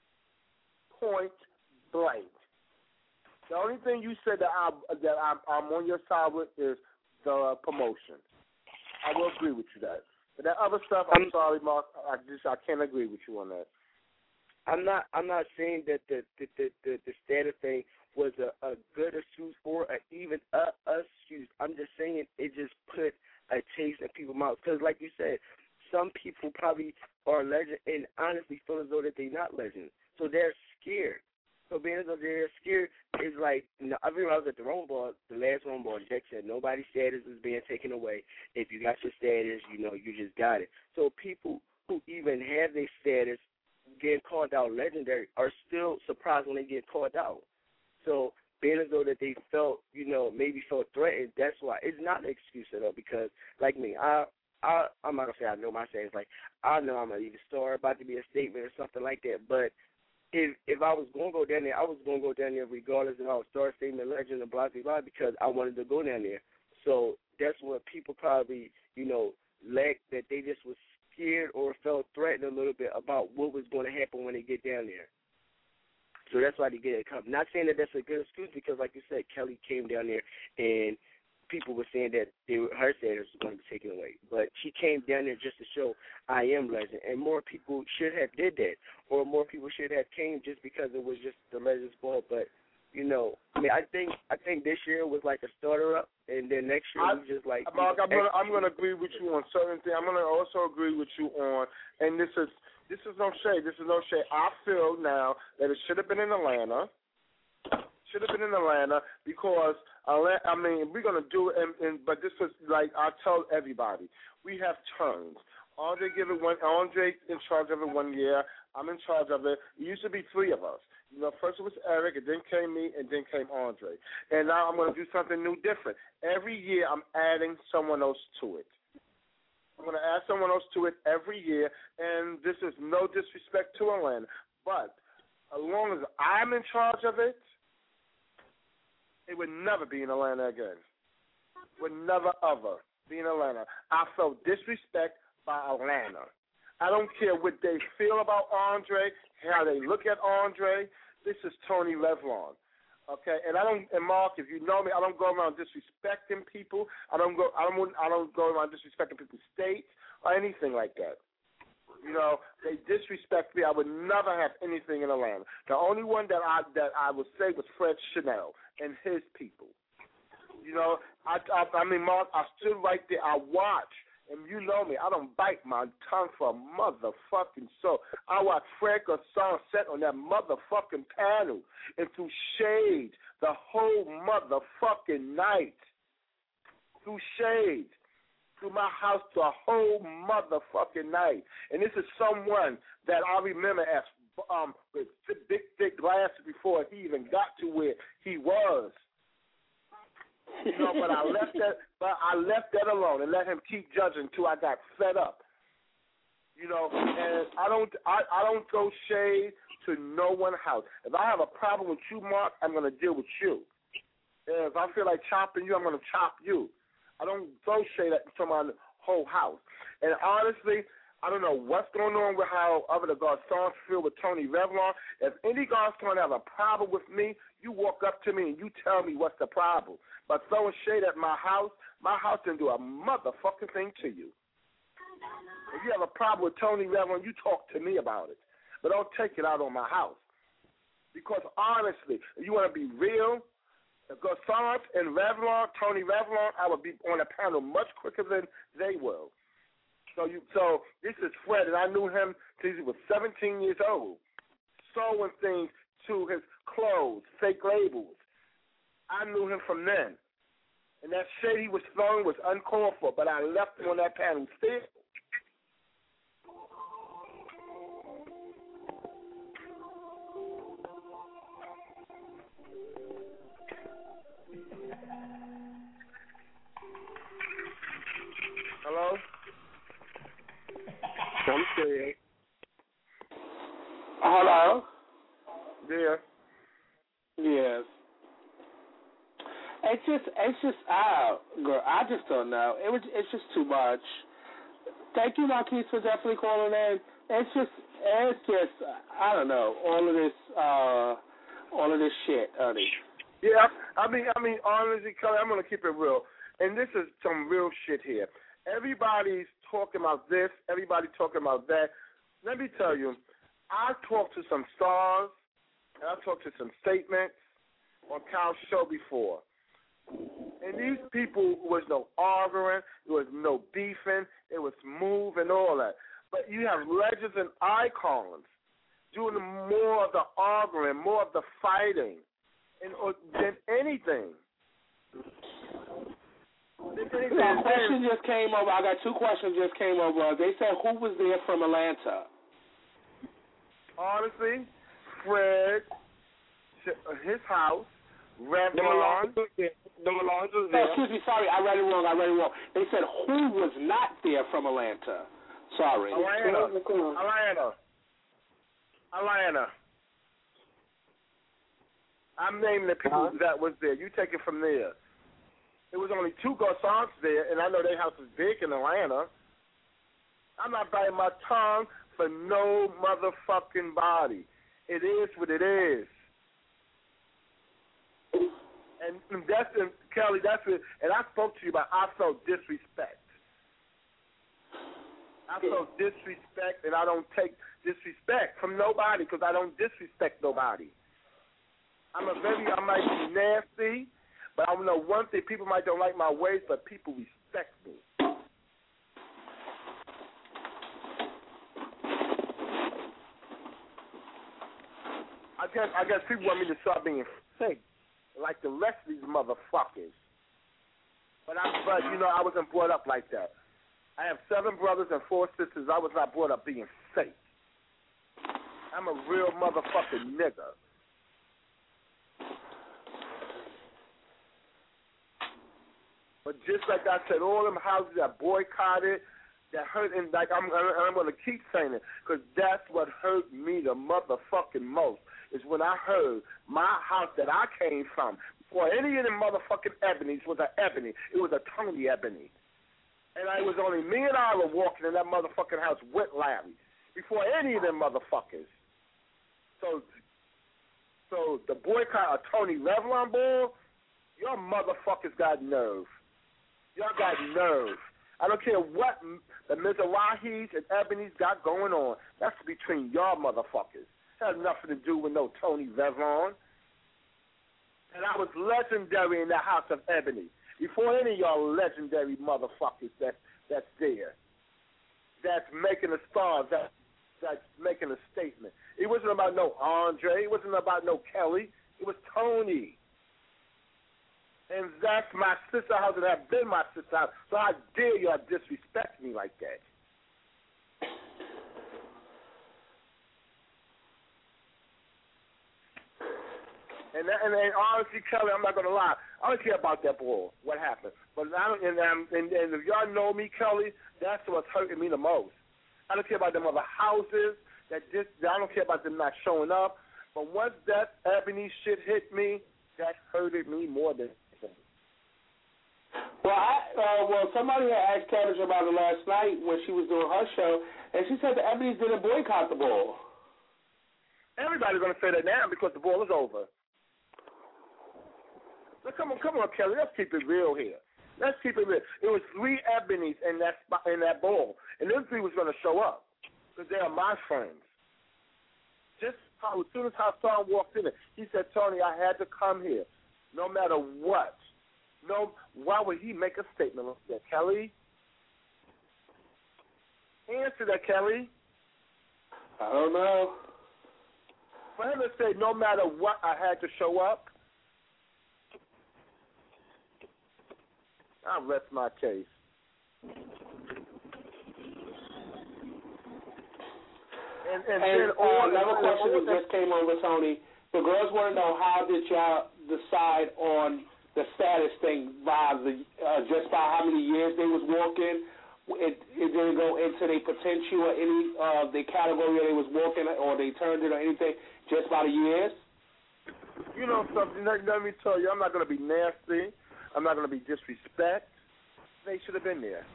Point blank. The only thing you said that I that I'm, I'm on your side with is the promotion. I will agree with you that. But that other stuff, I'm, I'm sorry, Mark. I just I can't agree with you on that. I'm not. I'm not saying that the the the, the, the status thing was a, a good excuse or a, even a, a excuse. I'm just saying it just put a taste in people's mouths. Because, like you said, some people probably are legend and honestly feel as though that they're not legends. So they're scared. So being as though they're scared is like, you know, I remember I was at the Rome Ball, the last Rome Ball, Jack said nobody's status is being taken away. If you got your status, you know, you just got it. So people who even have their status getting called out legendary are still surprised when they get called out. So being as though that they felt, you know, maybe felt threatened, that's why. It's not an excuse at all because, like me, I I I'm not gonna say I know my sayings. Like I know I'm gonna either story about to be a statement or something like that. But if if I was gonna go down there, I was gonna go down there regardless if I was story, statement, legend, or blah blah blah because I wanted to go down there. So that's what people probably you know lacked, that they just was scared or felt threatened a little bit about what was going to happen when they get down there. So that's why they get it come. Not saying that that's a good excuse because, like you said, Kelly came down there and people were saying that they were, her status was going to be taken away. But she came down there just to show I am legend, and more people should have did that, or more people should have came just because it was just the Legends Ball. But you know, I mean, I think I think this year was like a starter up, and then next year I, we just like. Mark, I'm gonna I'm gonna agree with you on certain things. I'm gonna also agree with you on, and this is this is no shade. This is no shade. I feel now that it should have been in Atlanta. Should have been in Atlanta because I mean we're gonna do it, and, and but this was like I tell everybody, we have turns. Andre give it one. Andre in charge of it one year. I'm in charge of it. It used to be three of us. You know, first it was Eric, and then came me, and then came Andre. And now I'm going to do something new, different. Every year I'm adding someone else to it. I'm going to add someone else to it every year, and this is no disrespect to Atlanta. But as long as I'm in charge of it, it would never be in Atlanta again. Would never, ever be in Atlanta. I felt disrespect by Atlanta. I don't care what they feel about Andre, how they look at Andre. This is Tony Revlon, okay? And I don't. And Mark, if you know me, I don't go around disrespecting people. I don't go. I don't. I don't go around disrespecting people's states or anything like that. You know, they disrespect me. I would never have anything in Atlanta. The only one that I that I would say was Fred Chanel and his people. You know, I. I, I mean, Mark, I stood right there. I watched. And you know me, I don't bite my tongue for a motherfucking soul. I watched Fred Garcon set on that motherfucking panel and threw shade the whole motherfucking night. Threw shade through my house the whole motherfucking night. And this is someone that I remember as um, with big, thick glasses before he even got to where he was. You know, but I left that. But I left that alone and let him keep judging until I got fed up. You know, and I don't. I, I don't throw shade to no one house. If I have a problem with you, Mark, I'm going to deal with you. And if I feel like chopping you, I'm going to chop you. I don't throw shade at someone's whole house. And honestly, I don't know what's going on with how other the Garcons feel with Tony Revlon. If any Garcon have a problem with me, you walk up to me and you tell me what's the problem. But throwing shade at my house, my house didn't do a motherfucking thing to you. If you have a problem with Tony Revlon, you talk to me about it. But don't take it out on my house. Because honestly, if you want to be real, the Garcons and Revlon, Tony Revlon, I would be on a panel much quicker than they will. So you, so this is Fred, and I knew him since he was seventeen years old, sewing things to his clothes, fake labels. I knew him from then. And that shit he was throwing was uncalled for, but I left him on that panel still. Hello? I'm still here. Hello? Yeah. Yes. It's just, it's just, ah, girl, I just don't know. It was, it's just too much. Thank you, Marquise, for definitely calling in. It's just, it's just, I don't know, all of this, uh, all of this shit, Ernie. Yeah, I mean, I mean, honestly, Kelly, I'm gonna keep it real, and this is some real shit here. Everybody's talking about this, everybody talking about that. Let me tell you, I talked to some stars, and I talked to some statements on Kyle's show before. And these people was no arguing, there was no beefing, it was move and all that. But you have legends and icons doing more of the arguing, more of the fighting, and or, than anything. A question just came over. I got two questions just came over. They said who was there from Atlanta? Honestly, Fred, his house, Revlon. The Malons was Oh, there. excuse me, sorry, I read it wrong. I read it wrong. They said who was not there from Atlanta. Sorry. Atlanta. Atlanta. Atlanta. I'm naming the people Uh-huh. that was there. You take it from there. There was only two Garçons there, and I know their house is big in Atlanta. I'm not biting my tongue for no motherfucking body. It is what it is. And, and that's and Kelly, that's it. And I spoke to you about I felt disrespect. I felt disrespect, and I don't take disrespect from nobody because I don't disrespect nobody. I'm a very, I might be nasty, but I know one thing: people might don't like my ways, but people respect me. I guess, I guess people want me to start being fake, like the rest of these motherfuckers. But I, but you know, I wasn't brought up like that. I have seven brothers and four sisters. I was not brought up being fake. I'm a real motherfucking nigga. But just like I said, all them houses that boycotted, that hurt, and like I'm, I'm going to keep saying it, because that's what hurt me the motherfucking most, is when I heard my house that I came from, before any of them motherfucking Ebonies was an Ebony, it was a Tony Ebony. And it was only me and I were walking in that motherfucking house with Larry, before any of them motherfuckers. So, so the boycott of Tony Revlon ball, your motherfuckers got nerve. Y'all got nerve. I don't care what the Mizrahis and Ebonies got going on. That's between y'all motherfuckers. It has nothing to do with no Tony Revlon. And I was legendary in the house of Ebony. Before any of y'all legendary motherfuckers that, that's there, that's making a star, that, that's making a statement. It wasn't about no Andre. It wasn't about no Kelly. It was Tony. And that's my sister house, and that's been my sister house. So how dare y'all disrespect me like that? And, that, and, and honestly, Kelly, I'm not gonna lie. I don't care about that ball. What happened? But I don't. And, um, and, and if y'all know me, Kelly, that's what's hurting me the most. I don't care about them other houses. That just. I don't care about them not showing up. But once that Ebony shit hit me, that hurted me more than anything. Well, I, uh, well, somebody had asked Cabbage about it last night when she was doing her show, and she said the Ebonies didn't boycott the ball. Everybody's gonna say that now because the ball is over. Now, come on, come on, Kelly. Let's keep it real here. Let's keep it real. It was three Ebonies in that spot, in that ball, and those three was gonna show up because they are my friends. Just how, as soon as Hassan walked in, he said, "Tony, I had to come here, no matter what." No, why would he make a statement like that, Kelly? Answer that, Kelly. I don't know. For him to say, "No matter what, I had to show up," I'll rest my case. And, and, And then uh, all another the, question all that just came over, Tony. The girls want to know, how did y'all decide on the status thing by the uh, just by how many years they was walking? It, it didn't go into their potential or any uh, the category they was walking, or they turned it or anything, just by the years? You know something, let, let me tell you, I'm not going to be nasty. I'm not going to be disrespect. They should have been there.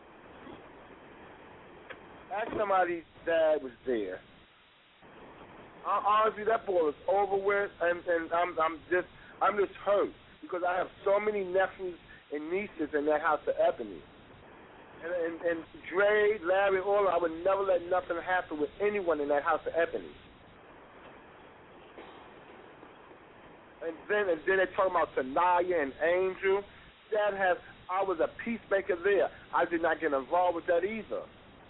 Ask somebody's dad was there. Uh, honestly, that ball is over with, and, and I'm, I'm just, I'm just hurt because I have so many nephews and nieces in that house of Ebony. And, and, and Dre, Larry, all I would never let nothing happen with anyone in that house of Ebony. And then, and then they talking about Tanaya and Angel. That has, I was a peacemaker there. I did not get involved with that either.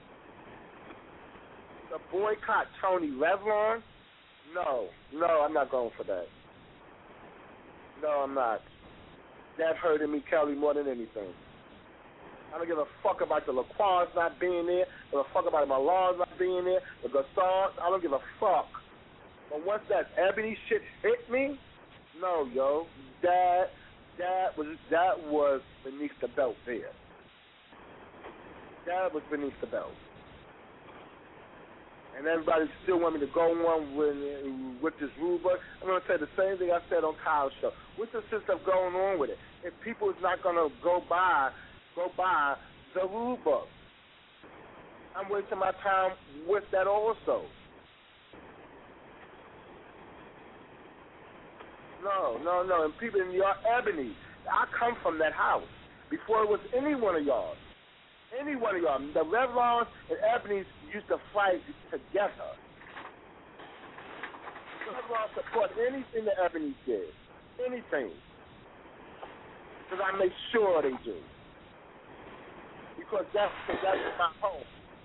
The boycott Tony Revlon? No, no, I'm not going for that. No, I'm not. That hurted me, Kelly, more than anything. I don't give a fuck about the Laquans not being there. I don't give a fuck about the Malons not being there. The Garçons, I don't give a fuck. But once that Ebony shit hit me, No, yo, that that was that was beneath the belt there. That was beneath the belt. And everybody still want me to go on with, with this rule book. I'm going to say the same thing I said on Kyle's show. What's the sense of going on with it? If people is not going to go by, go by the rule book, I'm wasting my time with that also. No, no, no. And people in your Ebony, I come from that house before it was any one of y'all. Any one of y'all. The Revlons and Ebony's used to fight together. The Revlons support anything the Ebony did. Anything. Because I make sure they do. Because that's, that's my home.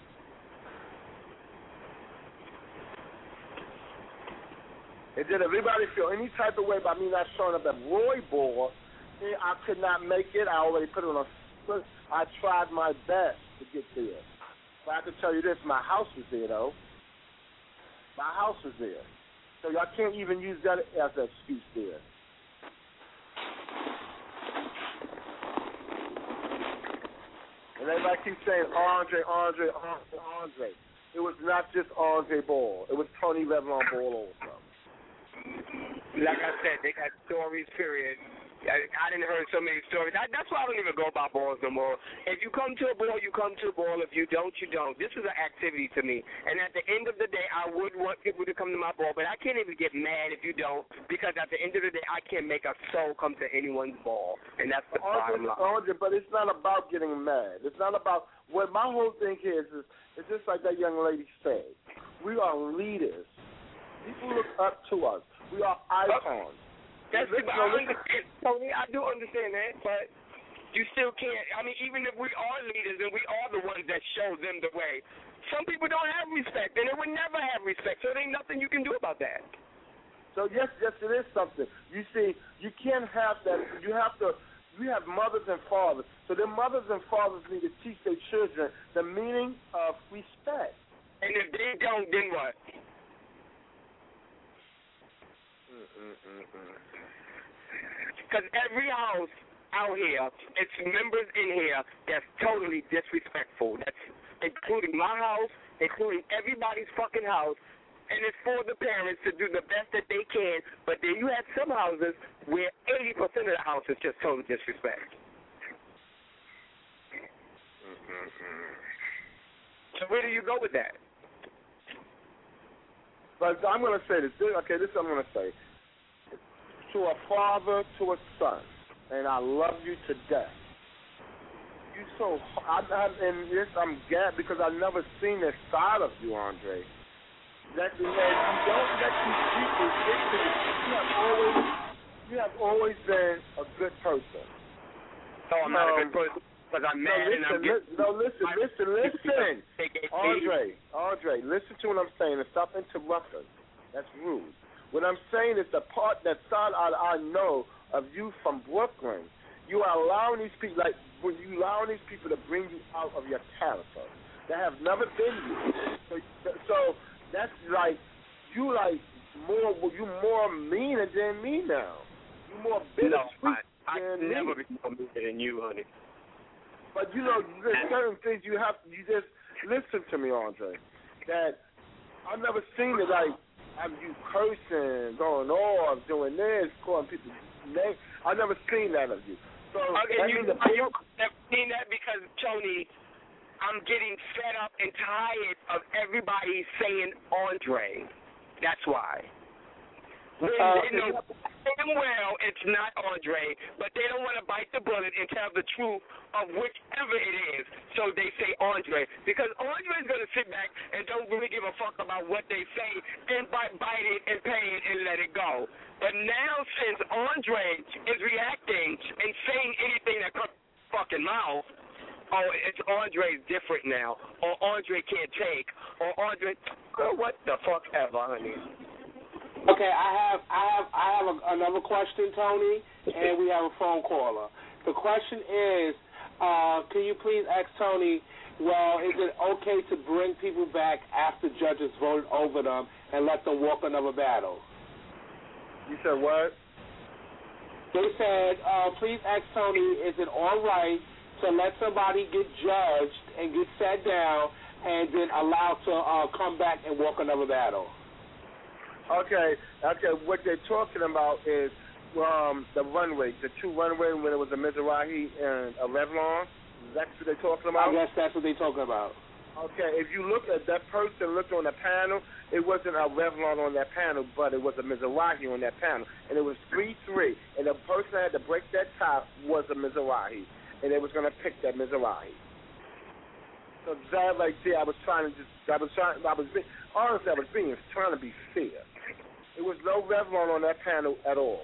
And did everybody feel any type of way about me not showing up at Roy Ball? I could not make it. I already put it on a split. I tried my best to get there. But I can tell you this, my house was there, though. My house was there. So y'all can't even use that as an excuse there. And everybody keeps saying, Andre, Andre, Andre, Andre. It was not just Andre Ball. It was Tony Revlon Ball also. Like I said, they got stories, period. I, I didn't heard so many stories. I, that's why I don't even go by balls no more. If you come to a ball, you come to a ball. If you don't, you don't. This is an activity to me. And at the end of the day, I would want people to come to my ball, but I can't even get mad if you don't, because at the end of the day, I can't make a soul come to anyone's ball. And that's the bottom line. But it's not about getting mad. It's not about what my whole thing is. Is it's just like that young lady said. We are leaders. People look up to us. We are icons. That's the, I understand, Tony, I do understand that, but you still can't. I mean, even if we are leaders and we are the ones that show them the way, some people don't have respect, and they would never have respect, so there ain't nothing you can do about that. So, yes, yes, it is something. You see, you can't have that. You have to, you have mothers and fathers. So their mothers and fathers need to teach their children the meaning of respect. And if they don't, then what? Because every house out here, it's members in here that's totally disrespectful. That's including my house, including everybody's fucking house, and it's for the parents to do the best that they can. But then you have some houses where eighty percent of the house is just total disrespect. So where do you go with that? But I'm going to say this. Okay, this is what I'm going to say. To a father, to a son, and I love you to death. You so I, I and this I'm glad because I've never seen this side of you, Andre. That you, know, you don't let these people get to you. You have always, you have always been a good person. No, I'm um, not a good person because I'm mad no, listen, and I'm getting. No, listen, listen, listen, Andre, Andre, listen to what I'm saying and stop interrupting. That's rude. What I'm saying is the part, that side I, I know of you from Brooklyn, you are allowing these people, like, when you allowing these people to bring you out of your character that have never been you. So, so that's like, you like more, you more mean than me now. You more bittersweet no, I, I than never me. be more mean than you, honey. But you know, there's certain things you have, you just, listen to me, Andre, that I've never seen it like, have you cursing, going off, doing this, calling people names. I've never seen that of you. So okay, you, the you have seen that because, Tony, I'm getting fed up and tired of everybody saying Andre. That's why. When uh, they know damn well it's not Andre, but they don't want to bite the bullet and tell the truth of whichever it is. So they say Andre. Because Andre's going to sit back and don't really give a fuck about what they say and bite, bite it and pay it and let it go. But now since Andre is reacting and saying anything that comes fucking mouth, oh, it's Andre's different now, or Andre can't take, or Andre, girl, what the fuck ever, honey. Okay, I have I have I have a, another question, Tony, and we have a phone caller. The question is, uh, can you please ask Tony, well, is it okay to bring people back after judges voted over them and let them walk another battle? You said what? They said, uh, please ask Tony, is it all right to let somebody get judged and get sat down and then allowed to uh, come back and walk another battle? Okay, okay. What they're talking about is um, the runway, the two runway when it was a Mizrahi and a Revlon. That's what they're talking about? I guess that's what they're talking about. Okay, if you look at that person looked on the panel, it wasn't a Revlon on that panel, but it was a Mizrahi on that panel. And it was three three. And the person that had to break that top was a Mizrahi. And they was going to pick that Mizrahi. So that right there, I was trying to just, I was trying, I was being, honestly, I was being, trying to be fair. It was no Revlon on that panel at all.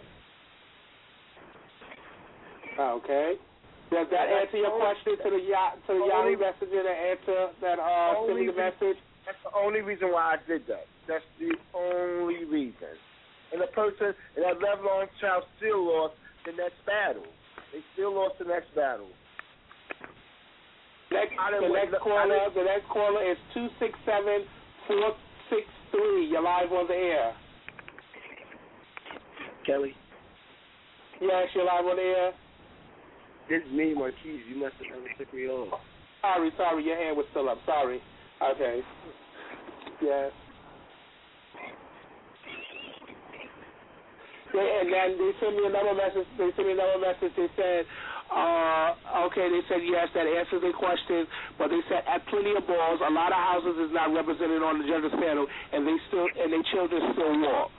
Okay. Does that answer your question to the to the Yahoo Messenger to answer that uh send me the message? That's the only reason why I did that. That's the only reason. And the person and that Revlon child still lost the next battle. They still lost the next battle. Next, the next caller, the next caller is two six seven four six three. You're live on the air. Kelly. Yes, you're live on the air. This is me, Marquise. You must have never took me off. Sorry, sorry, your hand was still up. Sorry. Okay. Yes. Yeah, and then they sent me another message. They sent me another message. They said, uh, okay, they said yes, that answers their question. But they said at plenty of balls, a lot of houses is not represented on the judges panel, and they still and their children still walk.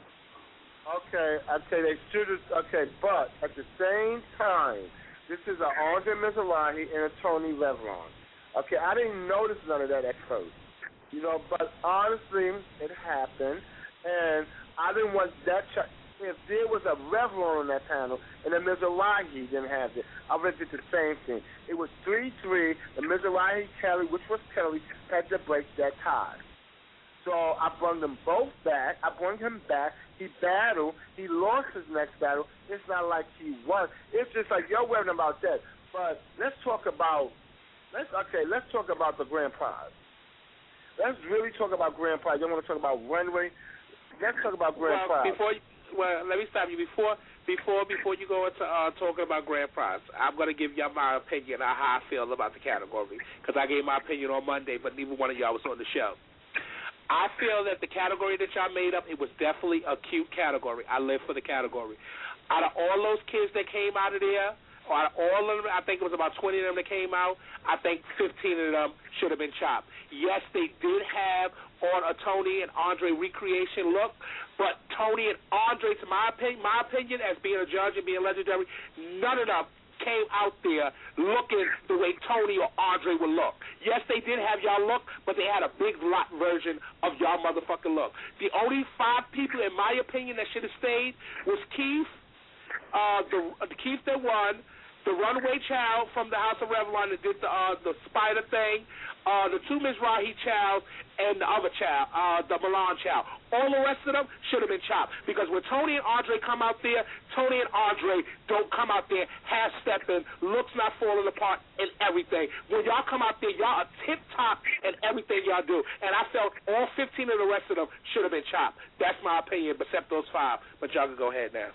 Okay, I say they should. Okay, but at the same time. This is an Andre Mizrahi and a Tony Revlon. Okay, I didn't notice none of that at first. You know, but honestly, it happened. And I didn't want that. Ch- if there was a Revlon on that panel and a Mizrahi didn't have it, I would have did the same thing. It was three three. The Mizrahi Kelly, which was Kelly, had to break that tie. So I brought them both back. I brought him back. He battled. He lost his next battle. It's not like he won. It's just like you're worrying about that. But let's talk about let's okay. Let's talk about the grand prize. Let's really talk about grand prize. You want to talk about runway? Let's talk about grand well, prize. Before you, well, let me stop you before before before you go into uh, talking about grand prize. I'm going to give y'all my opinion on how I feel about the category because I gave my opinion on Monday, but neither one of y'all was on the show. I feel that the category that y'all made up, it was definitely a cute category. I live for the category. Out of all those kids that came out of there, or out of all of them, I think it was about twenty of them that came out, I think fifteen of them should have been chopped. Yes, they did have on a Tony and Andre recreation look, but Tony and Andre, to my opinion, my opinion as being a judge and being legendary, none of them came out there looking the way Tony or Andre would look. Yes, they did have y'all look, but they had a big lot version of y'all motherfucking look. The only five people, in my opinion, that should have stayed was Keith, uh, the, the Keith that won, the runaway child from the House of Revlon that did the uh, the spider thing, uh, the two Mizrahi child, and the other child, uh, the Milan child. All the rest of them should have been chopped because when Tony and Andre come out there, Tony and Andre don't come out there half-stepping, looks not falling apart, and everything. When y'all come out there, y'all are tip-top in everything y'all do. And I felt all fifteen of the rest of them should have been chopped. That's my opinion, except those five. But y'all can go ahead now.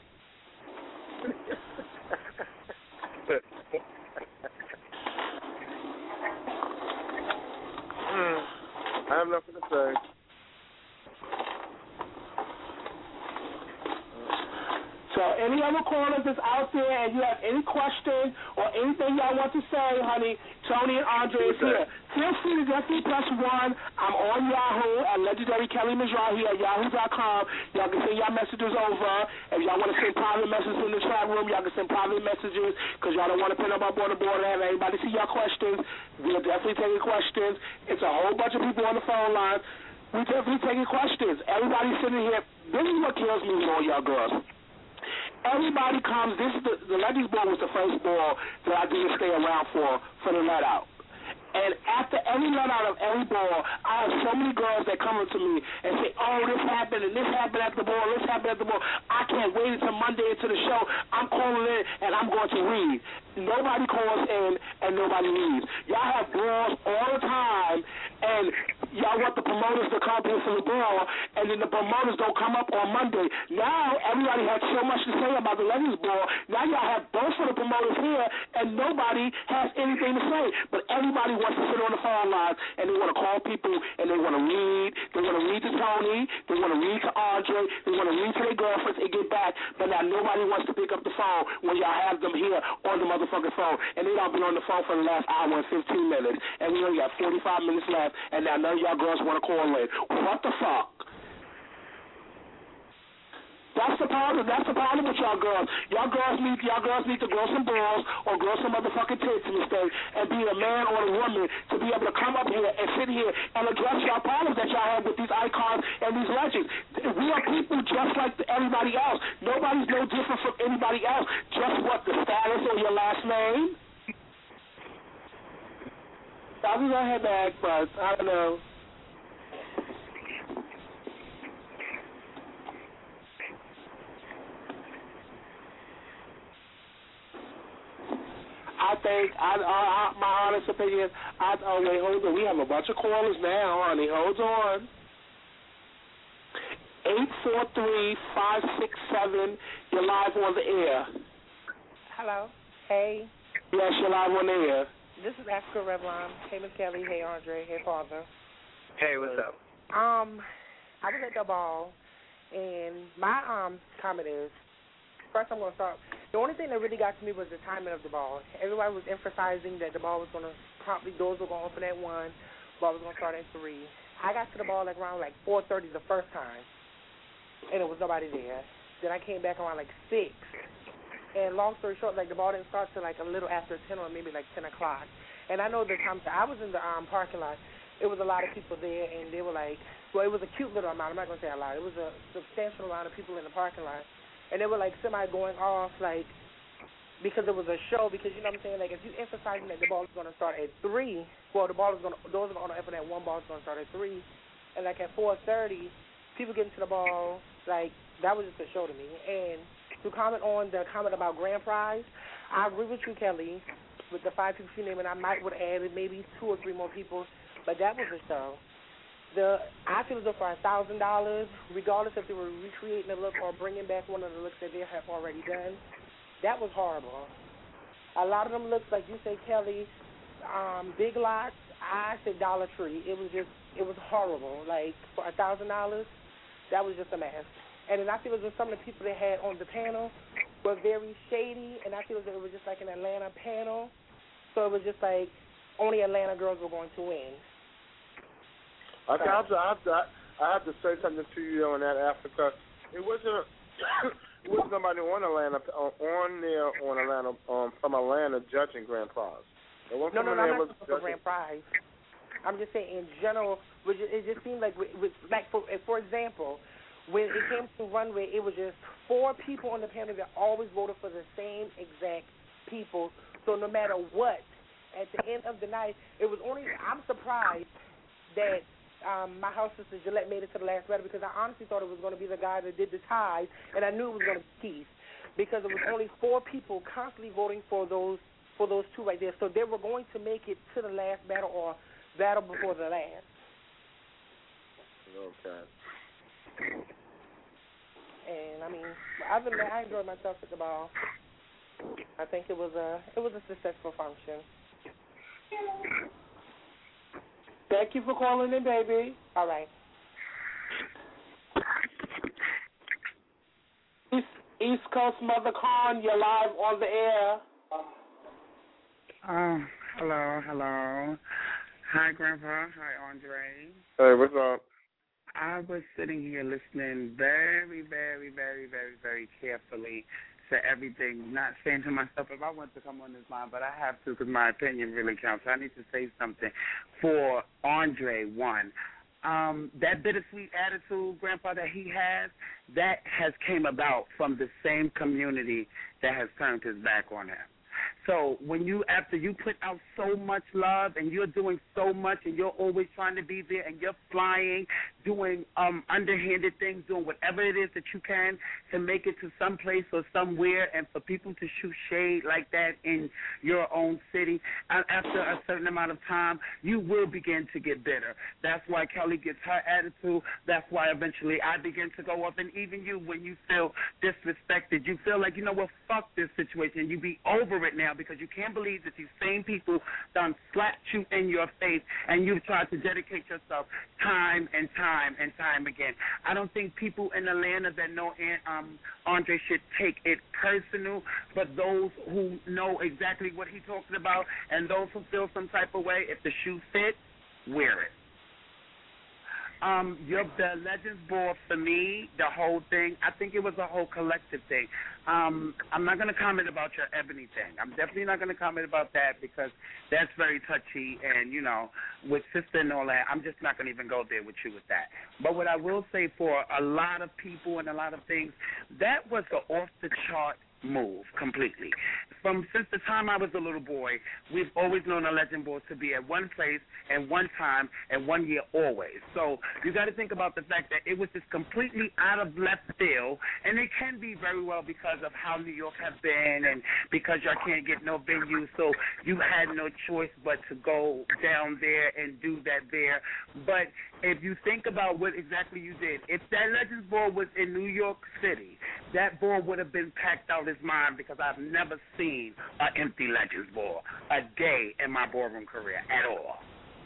mm, I have nothing to say. So any other callers that's out there and you have any questions or anything y'all want to say, honey, Tony and Andre is here. Feel free to definitely press one. I'm on Yahoo at Legendary Kelly Mizrahi at yahoo dot com. Y'all can send y'all messages over. If y'all want to send private messages in the chat room, y'all can send private messages because y'all don't want to pin them up on the board and have anybody see y'all questions. We're definitely taking questions. It's a whole bunch of people on the phone line. We're definitely taking questions. Everybody's sitting here. This is what kills me with all y'all girls. Everybody comes. This is the, the Legends Ball was the first ball that I didn't stay around for for the let out. And after every let out of every ball, I have so many girls that come up to me and say, "Oh, this happened and this happened at the ball, this happened at the ball. I can't wait until Monday into the show. I'm calling in and I'm going to read." Nobody calls in and nobody reads. Y'all have balls all the time, and y'all want the promoters to come here for the ball, and then the promoters don't come up on Monday. Now everybody had so much to say about the Legends Ball. Now y'all have both of the promoters here, and nobody has anything to say. But everybody wants to sit on the phone lines, and they want to call people, and they want to read. They want to read to Tony. They want to read to Andre. They want to read to their girlfriends and get back. But now nobody wants to pick up the phone when y'all have them here on the motherfucking phone, and they don't been on the phone for the last hour and fifteen minutes, and we only got forty-five minutes left, and now none of y'all girls want to call in. What the fuck? That's the problem. That's the problem with y'all girls. Y'all girls need y'all girls need to grow some balls or grow some motherfucking tits in this thing and be a man or a woman to be able to come up here and sit here and address y'all problems that y'all have with these icons and these legends. We are people just like everybody else. Nobody's no different from anybody else. Just what the status or your last name. I was on her back, but I don't know. I think, I, I, my honest opinion, I, oh, wait, hold on. We have a bunch of callers now, honey. Hold on. eight four three, five six seven, you're live on the air. Hello. Hey. Yes, you're live on the air. This is Africa Revlon. Hey, Miss Kelly. Hey, Andre. Hey, Father. Hey, what's up? Um, I was at the ball, and my um comment is, first I'm going to start. The only thing that really got to me was the timing of the ball. Everybody was emphasizing that the ball was going to promptly, doors were going to open at one, ball was going to start at three. I got to the ball like around like four thirty the first time, and there was nobody there. Then I came back around like six. And long story short, like the ball didn't start till like a little after ten or maybe like ten o'clock. And I know the time I was in the um, parking lot, it was a lot of people there, and they were like, well, it was a cute little amount. I'm not going to say a lot. It was a substantial amount of people in the parking lot. And they were like semi going off like because it was a show, because you know what I'm saying, like if you emphasizing that the ball is going to start at three, well the ball is going to, doors are going to open at one, ball is going to start at three, and like at four thirty, people getting to the ball, like that was just a show to me. And to comment on the comment about grand prize, I agree with you, Kelly, with the five people you named, and I might would have added maybe two or three more people, but that was a show. The I feel as though for a thousand dollars, regardless if they were recreating a look or bringing back one of the looks that they have already done, that was horrible. A lot of them looks, like you say, Kelly, um, big lots. I said Dollar Tree. It was just, it was horrible. Like for a thousand dollars, that was just a mess. And then I feel as though some of the people they had on the panel were very shady, and I feel as though it was just like an Atlanta panel, so it was just like only Atlanta girls were going to win. I have to, I have to, I have to say something to you on that, Africa. It wasn't, it wasn't somebody on Atlanta, on there on Atlanta, um, from Atlanta judging grand prize. It wasn't no, no, no, I'm not talking for grand prize. I'm just saying in general, it just seemed like, like for for example, when it came to runway, it was just four people on the panel that always voted for the same exact people. So no matter what, at the end of the night, it was only, I'm surprised that Um, my house sister Gillette made it to the last battle, because I honestly thought it was going to be the guy that did the ties, and I knew it was going to be Keith, because there was only four people constantly voting for those for those two right there. So they were going to make it to the last battle or battle before the last. Okay. And I mean, other than that, I enjoyed myself at the ball. I think it was a it was a successful function. Thank you for calling in, baby. All right. East, East Coast Mother Khan, you're live on the air. Oh, hello, hello. Hi, Grandpa. Hi, Andre. Hey, what's up? I was sitting here listening very, very, very, very, very carefully to everything, not saying to myself, if I want to come on this line, but I have to because my opinion really counts. I need to say something for Andre, one. Um, that bittersweet attitude, Grandpa, that he has, that has came about from the same community that has turned his back on him. So when you, after you put out so much love and you're doing so much and you're always trying to be there and you're flying doing um, underhanded things, doing whatever it is that you can to make it to some place or somewhere, and for people to shoot shade like that in your own city, after a certain amount of time, you will begin to get bitter. That's why Kelly gets her attitude. That's why eventually I begin to go up. And even you, when you feel disrespected, you feel like, you know what, fuck this situation. You be over it now because you can't believe that these same people done slapped you in your face and you've tried to dedicate yourself time and time and time again. I don't think people in Atlanta that know um, Andre should take it personal, but those who know exactly what he's talking about and those who feel some type of way, if the shoe fits, wear it. Um, your, the Legends Ball, for me, the whole thing, I think it was a whole collective thing. Um, I'm not going to comment about your Ebony thing. I'm definitely not going to comment about that because that's very touchy and, you know, with sister and all that, I'm just not going to even go there with you with that. But what I will say for a lot of people and a lot of things, that was the off-the-chart move completely. From since the time I was a little boy, we've always known the Legend Ball to be at one place and one time and one year always. So you got to think about the fact that it was just completely out of left field, and it can be very well because of how New York has been and because y'all can't get no venue, so you had no choice but to go down there and do that there. But if you think about what exactly you did, if that Legends Ball was in New York City, that ball would have been packed out his mind because I've never seen an empty Legends Ball a day in my ballroom career at all.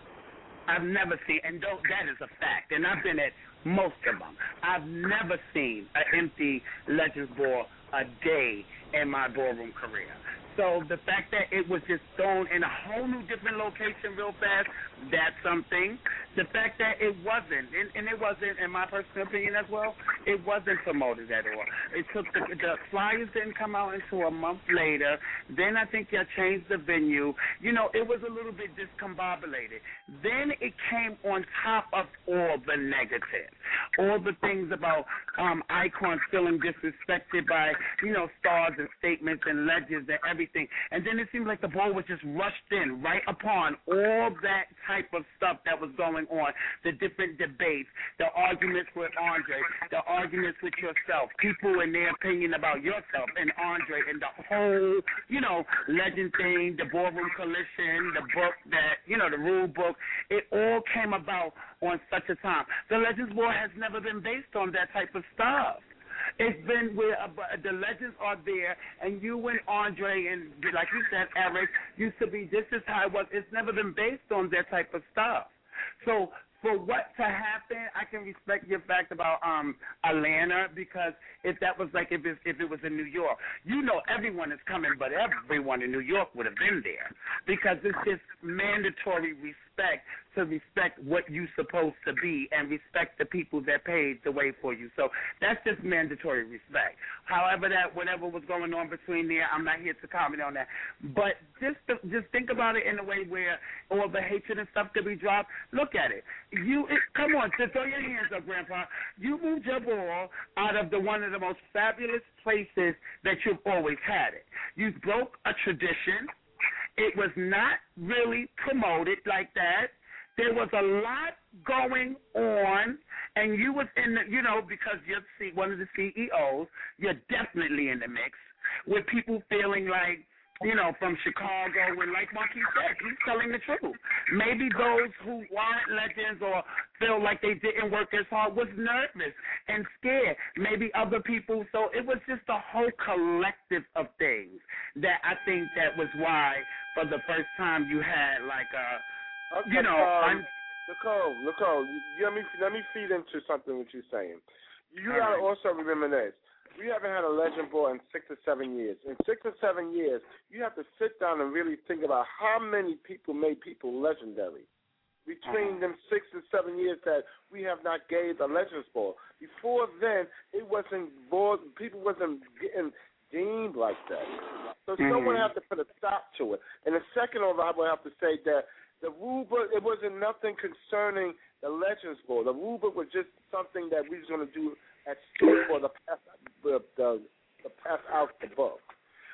I've never seen, and that is a fact, and I've been at most of them. I've never seen an empty Legends Ball a day in my ballroom career. So the fact that it was just thrown in a whole new different location real fast, that's something. The fact that it wasn't, and, and it wasn't, in my personal opinion as well, it wasn't promoted at all. It took the, the flyers didn't come out until a month later. Then I think y'all changed the venue. You know, it was a little bit discombobulated. Then it came on top of all the negatives, all the things about um, icons feeling disrespected by, you know, stars and statements and legends and everything. And then it seemed like the ball was just rushed in right upon all that type of stuff that was going on, the different debates, the arguments with Andre, the arguments with yourself, people and their opinion about yourself and Andre, and the whole, you know, legend thing, the ballroom collision, the book that, you know, the rule book. It all came about on such a time. The Legends Ball has never been based on that type of stuff. It's been where uh, the legends are there, and you and Andre and, like you said, Eric, used to be, this is how it was. It's never been based on that type of stuff. So for what to happen, I can respect your fact about um, Atlanta, because if that was like if it, if it was in New York, you know everyone is coming, but everyone in New York would have been there because it's just mandatory respect to respect what you're supposed to be and respect the people that paid the way for you. So that's just mandatory respect. However, that whatever was going on between there, I'm not here to comment on that. But just to, just think about it in a way where all the hatred and stuff could be dropped. Look at it. You it, come on, just throw your hands up, Grandpa. You moved your ball out of the one of the most fabulous places that you've always had it. You broke a tradition. It was not really promoted like that. There was a lot going on, and you was in the, you know, because you're one of the C E Os, you're definitely in the mix with people feeling like, you know, from Chicago, and like Marquis said, he's telling the truth. Maybe those who aren't legends or feel like they didn't work as hard was nervous and scared. Maybe other people. So it was just a whole collective of things that I think that was why, for the first time, you had like a, Okay, you know, um, I'm, Nicole, Nicole, you, you, let me let me feed into something what you're saying. You gotta right. also remember this. We haven't had a Legend Ball in six or seven years. In six or seven years, you have to sit down and really think about how many people made people legendary. Between uh-huh. them six or seven years that we have not gave a Legends Ball. Before then, it wasn't ball, people wasn't getting deemed like that. So mm-hmm. someone have to put a stop to it. And the second over, I will have to say that the rule book, it wasn't nothing concerning the Legends Ball. The rule book was just something that we was going to do at school for the pass, the, the, the pass out the book.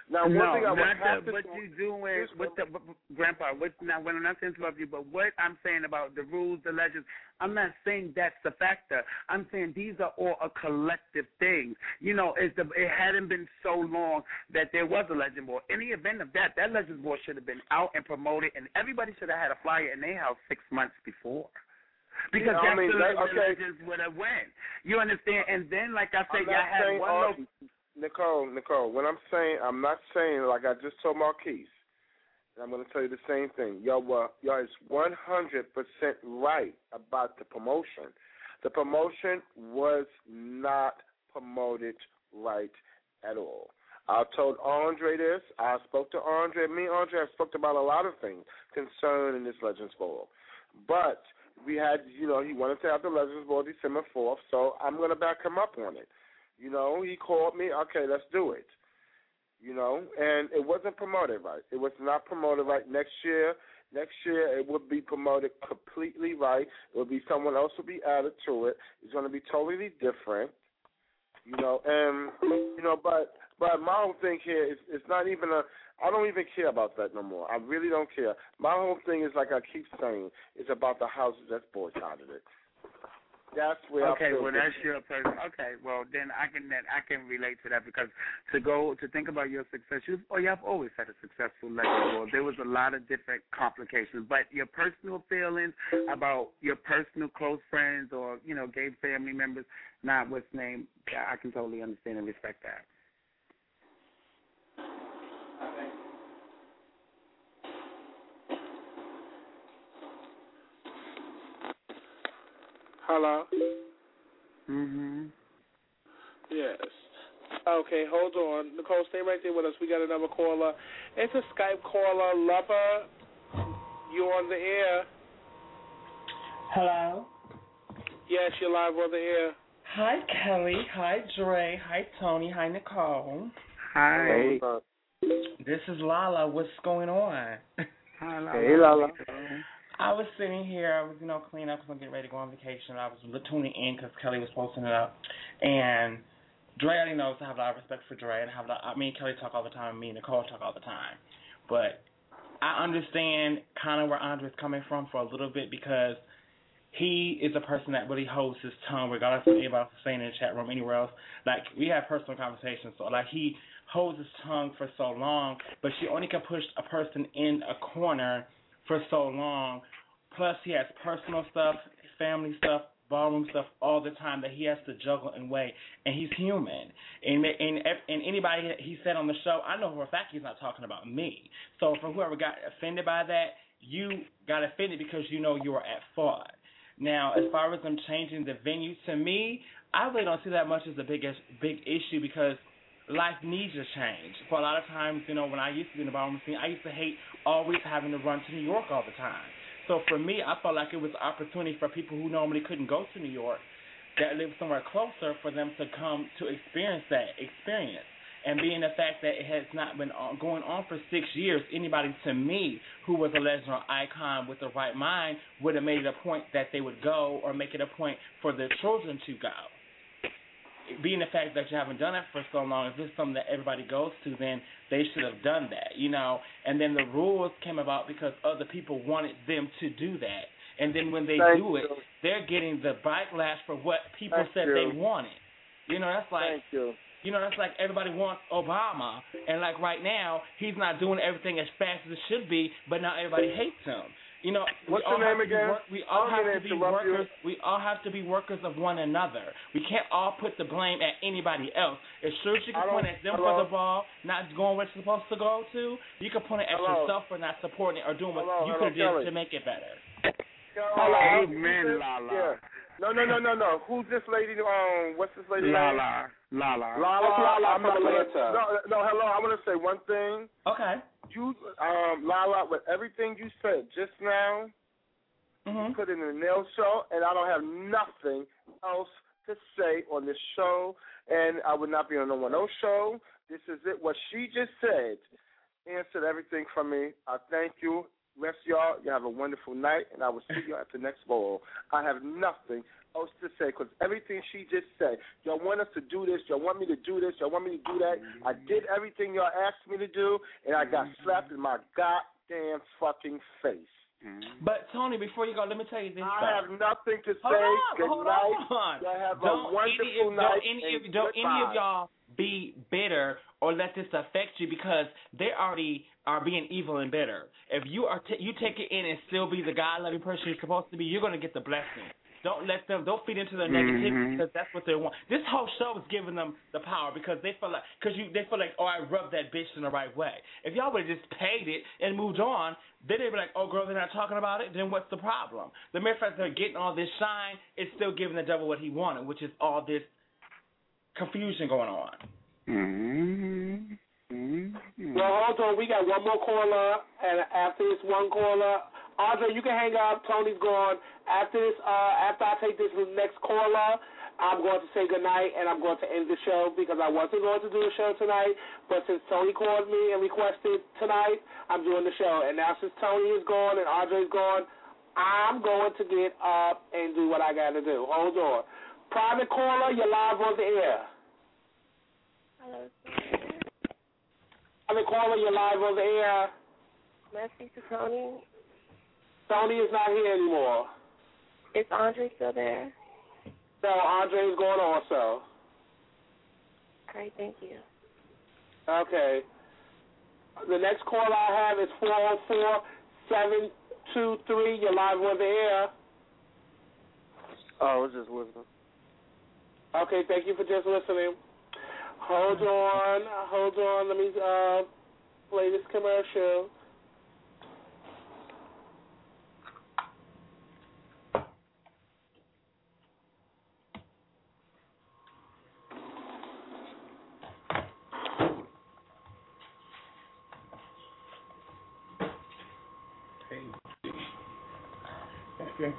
Now, one no, thing I would not have the, to what do you doing with the Grandpa. What now? When I'm not to interrupt you, but what I'm saying about the rules, the legends, I'm not saying that's the factor. I'm saying these are all a collective thing. You know, it's the, it hadn't been so long that there was a legend ball. In the event of that, that legend ball should have been out and promoted, and everybody should have had a flyer in their house six months before. Because yeah, that's I mean, the that, legend okay. legends would have went. You understand? And then, like I said, I'm y'all not had saying one all, little. Nicole, Nicole, when I'm saying, I'm not saying like I just told Marquise, and I'm going to tell you the same thing. Y'all were, y'all is one hundred percent right about the promotion. The promotion was not promoted right at all. I told Andre this. I spoke to Andre. Me and Andre have spoke about a lot of things concerning this Legends Ball. But we had, you know, he wanted to have the Legends Ball December fourth, so I'm going to back him up on it. You know, he called me, okay, let's do it. You know, and it wasn't promoted right. It was not promoted right. Next year, next year it would be promoted completely right. It would be someone else will be added to it. It's going to be totally different. You know, and, you know, but but my whole thing here is it's not even a, I don't even care about that no more. I really don't care. My whole thing is, like I keep saying, it's about the houses that's boycotted it. That's where okay, I feel well that's different. your person. Okay, well then I can then I can relate to that because to go to think about your success, you oh you have always had a successful legend ball. There was a lot of different complications, but your personal feelings about your personal close friends or you know gay family members, not what's named, yeah, I can totally understand and respect that. Hello? Mm-hmm. Yes. Okay, hold on. Nicole, stay right there with us. We got another caller. It's a Skype caller. Lover, you on the air. Hello? Yes, you're live on the air. Hi, Kelly. Hi, Dre. Hi, Tony. Hi, Nicole. Hi. This is Lala. What's going on? Hi, Lala. Hey, Lala. I was sitting here, I was, you know, cleaning up because I'm getting ready to go on vacation. I was tuning in because Kelly was posting it up. And Dre already knows I have a lot of respect for Dre. And I have a lot, I mean, Kelly talk all the time, and me and Nicole talk all the time. But I understand kind of where Andre's coming from for a little bit because he is a person that really holds his tongue, regardless of anybody else saying in the chat room, anywhere else. Like, we have personal conversations. So, like, he holds his tongue for so long, but she only can push a person in a corner for so long. Plus, he has personal stuff, family stuff, ballroom stuff all the time that he has to juggle and weigh. And he's human. And, and, and anybody that he said on the show, I know for a fact he's not talking about me. So for whoever got offended by that, you got offended because you know you were at fault. Now, as far as them changing the venue, to me, I really don't see that much as a big, big issue because life needs to change. For a lot of times, you know, when I used to be in the ballroom scene, I used to hate always having to run to New York all the time. So for me, I felt like it was an opportunity for people who normally couldn't go to New York that live somewhere closer for them to come to experience that experience. And being the fact that it has not been going on for six years, anybody to me who was a legend or icon with the right mind would have made it a point that they would go or make it a point for their children to go. Being the fact that you haven't done it for so long, if it's something that everybody goes to, then they should have done that, you know. And then the rules came about because other people wanted them to do that. And then when they Thank do it, you. they're getting the backlash for what people Thank said you. they wanted. You know, that's like, Thank you. you know, that's like everybody wants Obama. And like right now, he's not doing everything as fast as it should be, but now everybody hates him. You know, What's we all your name have to again? Be work, we all I have don't to mean be to interrupt workers. you. We all have to be workers of one another. We can't all put the blame at anybody else. As sure as you can I point don't- at them hello? for the ball, not going where it's supposed to go to, you can point it at Hello? yourself for not supporting it or doing what Hello, you hello, could have Kelly. did to make it better. Hello. Amen, Lala. Yeah. No, no, no, no, no. Who's this lady? Um, what's this lady name? Lala. Lala. Lala. That's Lala I'm from not gonna- Atlanta. No, no. Hello. I want to say one thing. Okay. You, um, Lala, with everything you said just now, Mm-hmm. you put it in the nail show, and I don't have nothing else to say on this show, and I would not be on no one else show. This is it. What she just said answered everything for me. I thank you. Rest y'all. You have a wonderful night, and I will see you at the next bowl. I have nothing else to say because everything she just said, y'all want us to do this, y'all want me to do this, y'all want me to do that. I did everything y'all asked me to do, and I got slapped in my goddamn fucking face. But Tony, before you go, let me tell you this. I though. have nothing to hold say. On, Good hold night. on. Y'all have don't a wonderful any, night. Don't any, and of, don't any of goodbye. y'all be bitter or let this affect you because they already are being evil and bitter. If you are t- you take it in and still be the God-loving person you're supposed to be, you're going to get the blessing. Don't let them. Don't feed into their negativity Mm-hmm. because that's what they want. This whole show is giving them the power because they feel like because you they feel like oh I rubbed that bitch in the right way. If y'all would have just paid it and moved on, then they'd be like oh girl they're not talking about it. Then what's the problem? The mere fact that they're getting all this shine is still giving the devil what he wanted, which is all this confusion going on. Mm-hmm. Mm-hmm. Well, hold on. We got one more caller, and after this one caller, Andre, you can hang up. Tony's gone. After this, uh, after I take this next caller, I'm going to say goodnight, and I'm going to end the show because I wasn't going to do a show tonight. But since Tony called me and requested tonight, I'm doing the show. And now since Tony is gone and Andre's gone, I'm going to get up and do what I got to do. Hold on. Private caller, you're live on the air. Hello. Private caller, you're live on the air. May I speak to Tony? Tony is not here anymore. Is Andre still there? No, Andre is going also. All right, thank you. Okay. The next call I have is four oh four, seven two three. You're live on the air. Oh, I was just listening. Okay, thank you for just listening. Hold on, hold on. Let me uh, play this commercial. Okay.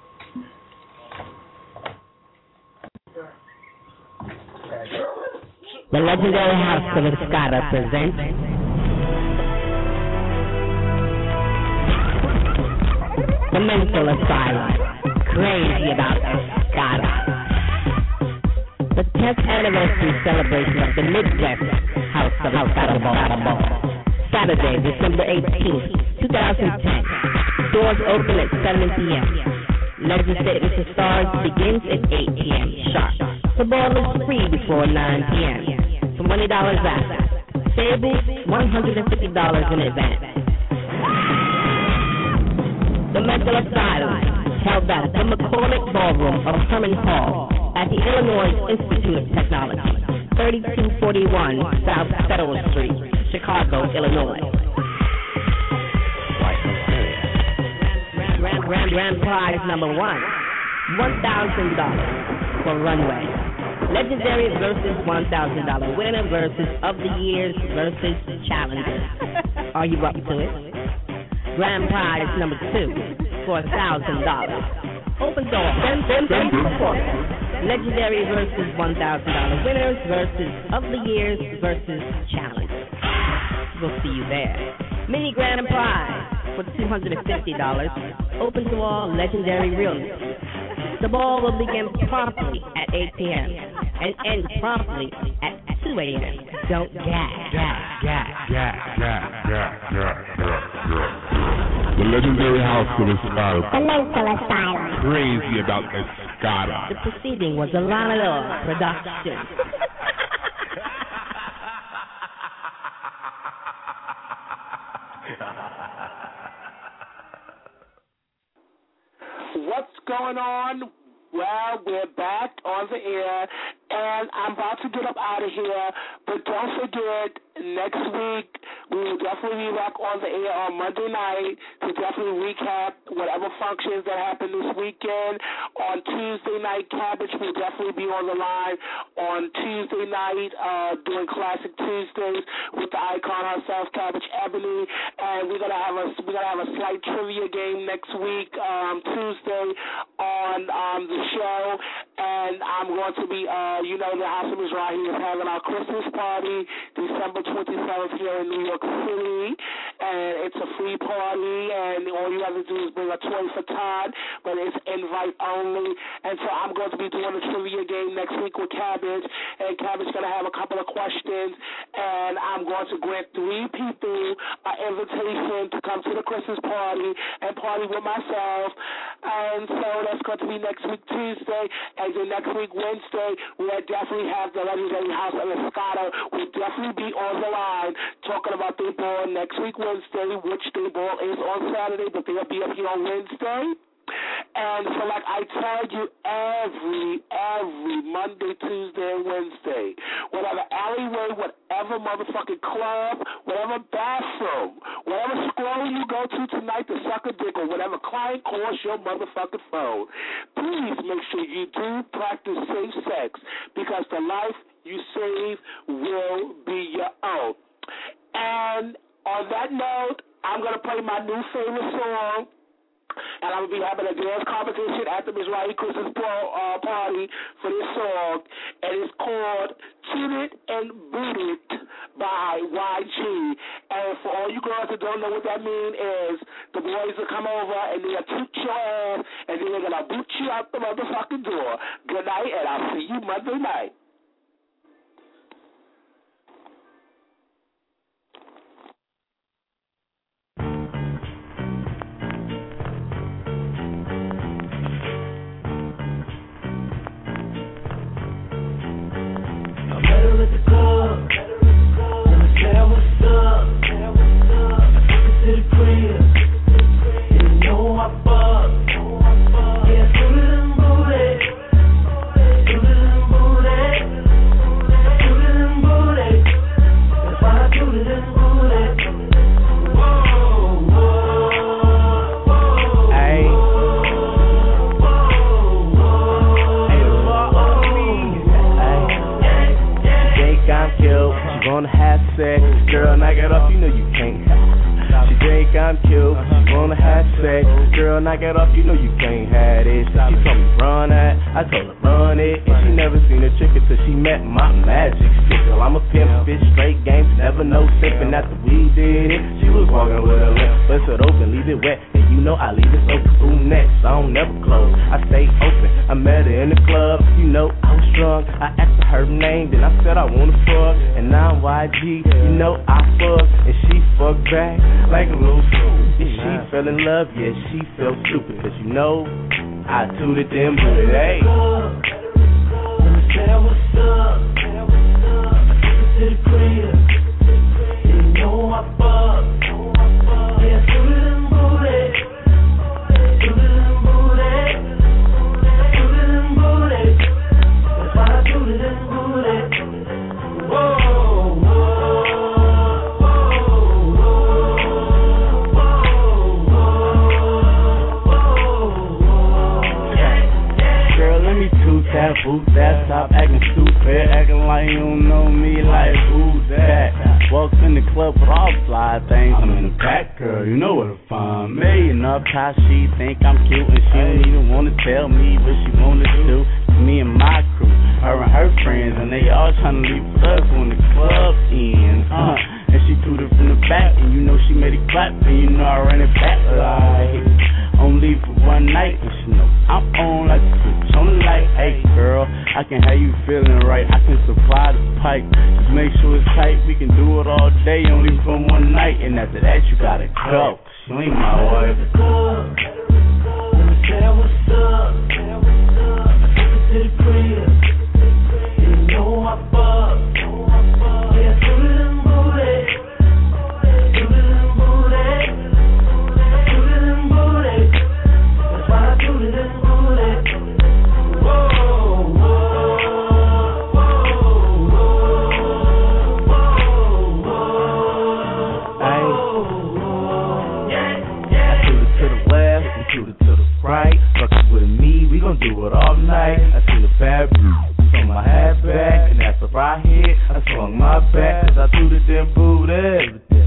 The legendary house of Escada presents The Mental Asylum, Crazy About Escada. The tenth anniversary celebration of the Midwest House of Escada Ball. Saturday, December eighteenth, twenty ten. Doors open at seven p.m. Legend Statement to Stars begins at eight p.m. sharp. The ball is free before nine p.m. for twenty dollars after. Tables, one hundred fifty dollars in advance. The Mental Asylum, held at the McCormick Ballroom of Herman Hall at the Illinois Institute of Technology, thirty-two forty-one South Federal Street, Chicago, Illinois. Grand, grand, grand prize number one, one thousand dollars for runway. Legendary versus one thousand dollars winner versus of the years versus challenger. Are you up to it? Grand prize number two, four thousand dollars. Open door. Then, then, then, performance. Legendary versus one thousand dollars winners versus of the years versus challenger. We'll see you there. Mini grand prize for two hundred fifty dollars. Open to all legendary realness. The ball will begin promptly at eight p.m. and end promptly at two a.m. Don't gag, gag, gag, gag, gag, gag, gag, gag. The legendary house of Escada. The Mental Asylum. Crazy About Escada. The proceeding was a Lana Love production. What's going on? Well, we're back on the air, and I'm about to get up out of here, but don't forget, next week, we will definitely be back on the air on Monday night to definitely recap whatever functions that happened this weekend. On Tuesday night, Cabbage will definitely be on the line on Tuesday night, uh, doing Classic Tuesdays with the icon herself, Cabbage Ebony, and we're gonna have a we're gonna have a slight trivia game next week, um, Tuesday on um, the show, and I'm going to be, uh, you know, the House of Mizrahi is having our Christmas party December twenty-seventh here in New York City, and it's a free party, and all you have to do is bring a toy for Todd, but it's invite only. And so I'm going to be doing a trivia game next week with Cabbage, and Cabbage is going to have a couple of questions, and I'm going to grant three people an invitation to come to the Christmas party and party with myself. And so that's going to be next week Tuesday, and then next week Wednesday we'll definitely have the Legendary House of Escada. We'll definitely be on the line talking about their ball next week Wednesday, which their ball is on Saturday, but they'll be up here on Wednesday. And so, like I tell you, every, every Monday, Tuesday, and Wednesday, whatever alleyway, whatever motherfucking club, whatever bathroom, whatever school you go to tonight to suck a dick, or whatever client calls your motherfucking phone, please make sure you do practice safe sex, because the life you save will be your own. And on that note, I'm going to play my new favorite song. And I'm going to be having a dance competition at the Mizrahi Christmas uh, party for this song. And it's called Tooted and Booted by Y G. And for all you girls that don't know what that means is the boys will come over and they'll toot your ass and then they're going to boot you out the motherfucking door. Good night, and I'll see you Monday night. At the club, let me tell what's up. I took her to the crib, didn't know I fucked. Yeah, suited and booted, suited and booted, suited and booted. That's why I suited and booted. Whoa, whoa, whoa. Hey. I'm cute, she wanna have sex. Girl, knock it off, you know you can't. She think I'm cute, she wanna have sex. Girl, knock it off, you know you can't have it. She told me run that, I told her run it. And she never seen a chick until she met my magic stick. Girl, I'm a pimp, bitch, straight game, never no sipping. After we did it, she was walking with a limp. Bust it open, leave it wet, and you know I leave it open. Who next? I don't never close, I stay open. I met her in the club, you know I was drunk. I asked her her name, then I said I wanna fuck. And now I'm Y G, you know I fuck, and she fucked back like a little fool. And she fell in love, yeah, she felt stupid, cause you know I tooted them booted, hey. Let me tell what's up. I took her to the crib, didn't know I fucked. Yeah, tooted them booted, tooted them booted, tooted them booted. That's why I tooted them booted. Whoa. That boot that, stop acting stupid, acting like you don't know me, like who's that? Walks in the club with all fly things, I'm in the back, girl, you know where to find me. And up how she think I'm cute, and she don't even wanna tell me what she wanna do. Me and my crew, her and her friends, and they all tryna leave with us when the club ends. Uh, and she threw it from the back, and you know she made it clap, and you know I ran it back like only for one night, and she know I'm on like a switch on the light. Hey girl, I can have you feeling right, I can supply the pipe. Just make sure it's tight, we can do it all day, only for one night, and after that you gotta go. She ain't my wife. Let me tell what's up. To the crib, didn't know I fucked. Yeah, suited and booted, suited and booted, suited and booted. That's why I suited and booted. Whoa, whoa, whoa, whoa, whoa, whoa. Hey, I suited to the left and suited to the right. Fucking with me, we gon' do it all night. I see the bad bruise on my hat back, and after I hit, I swung my back, cause I threw the damn boot everything.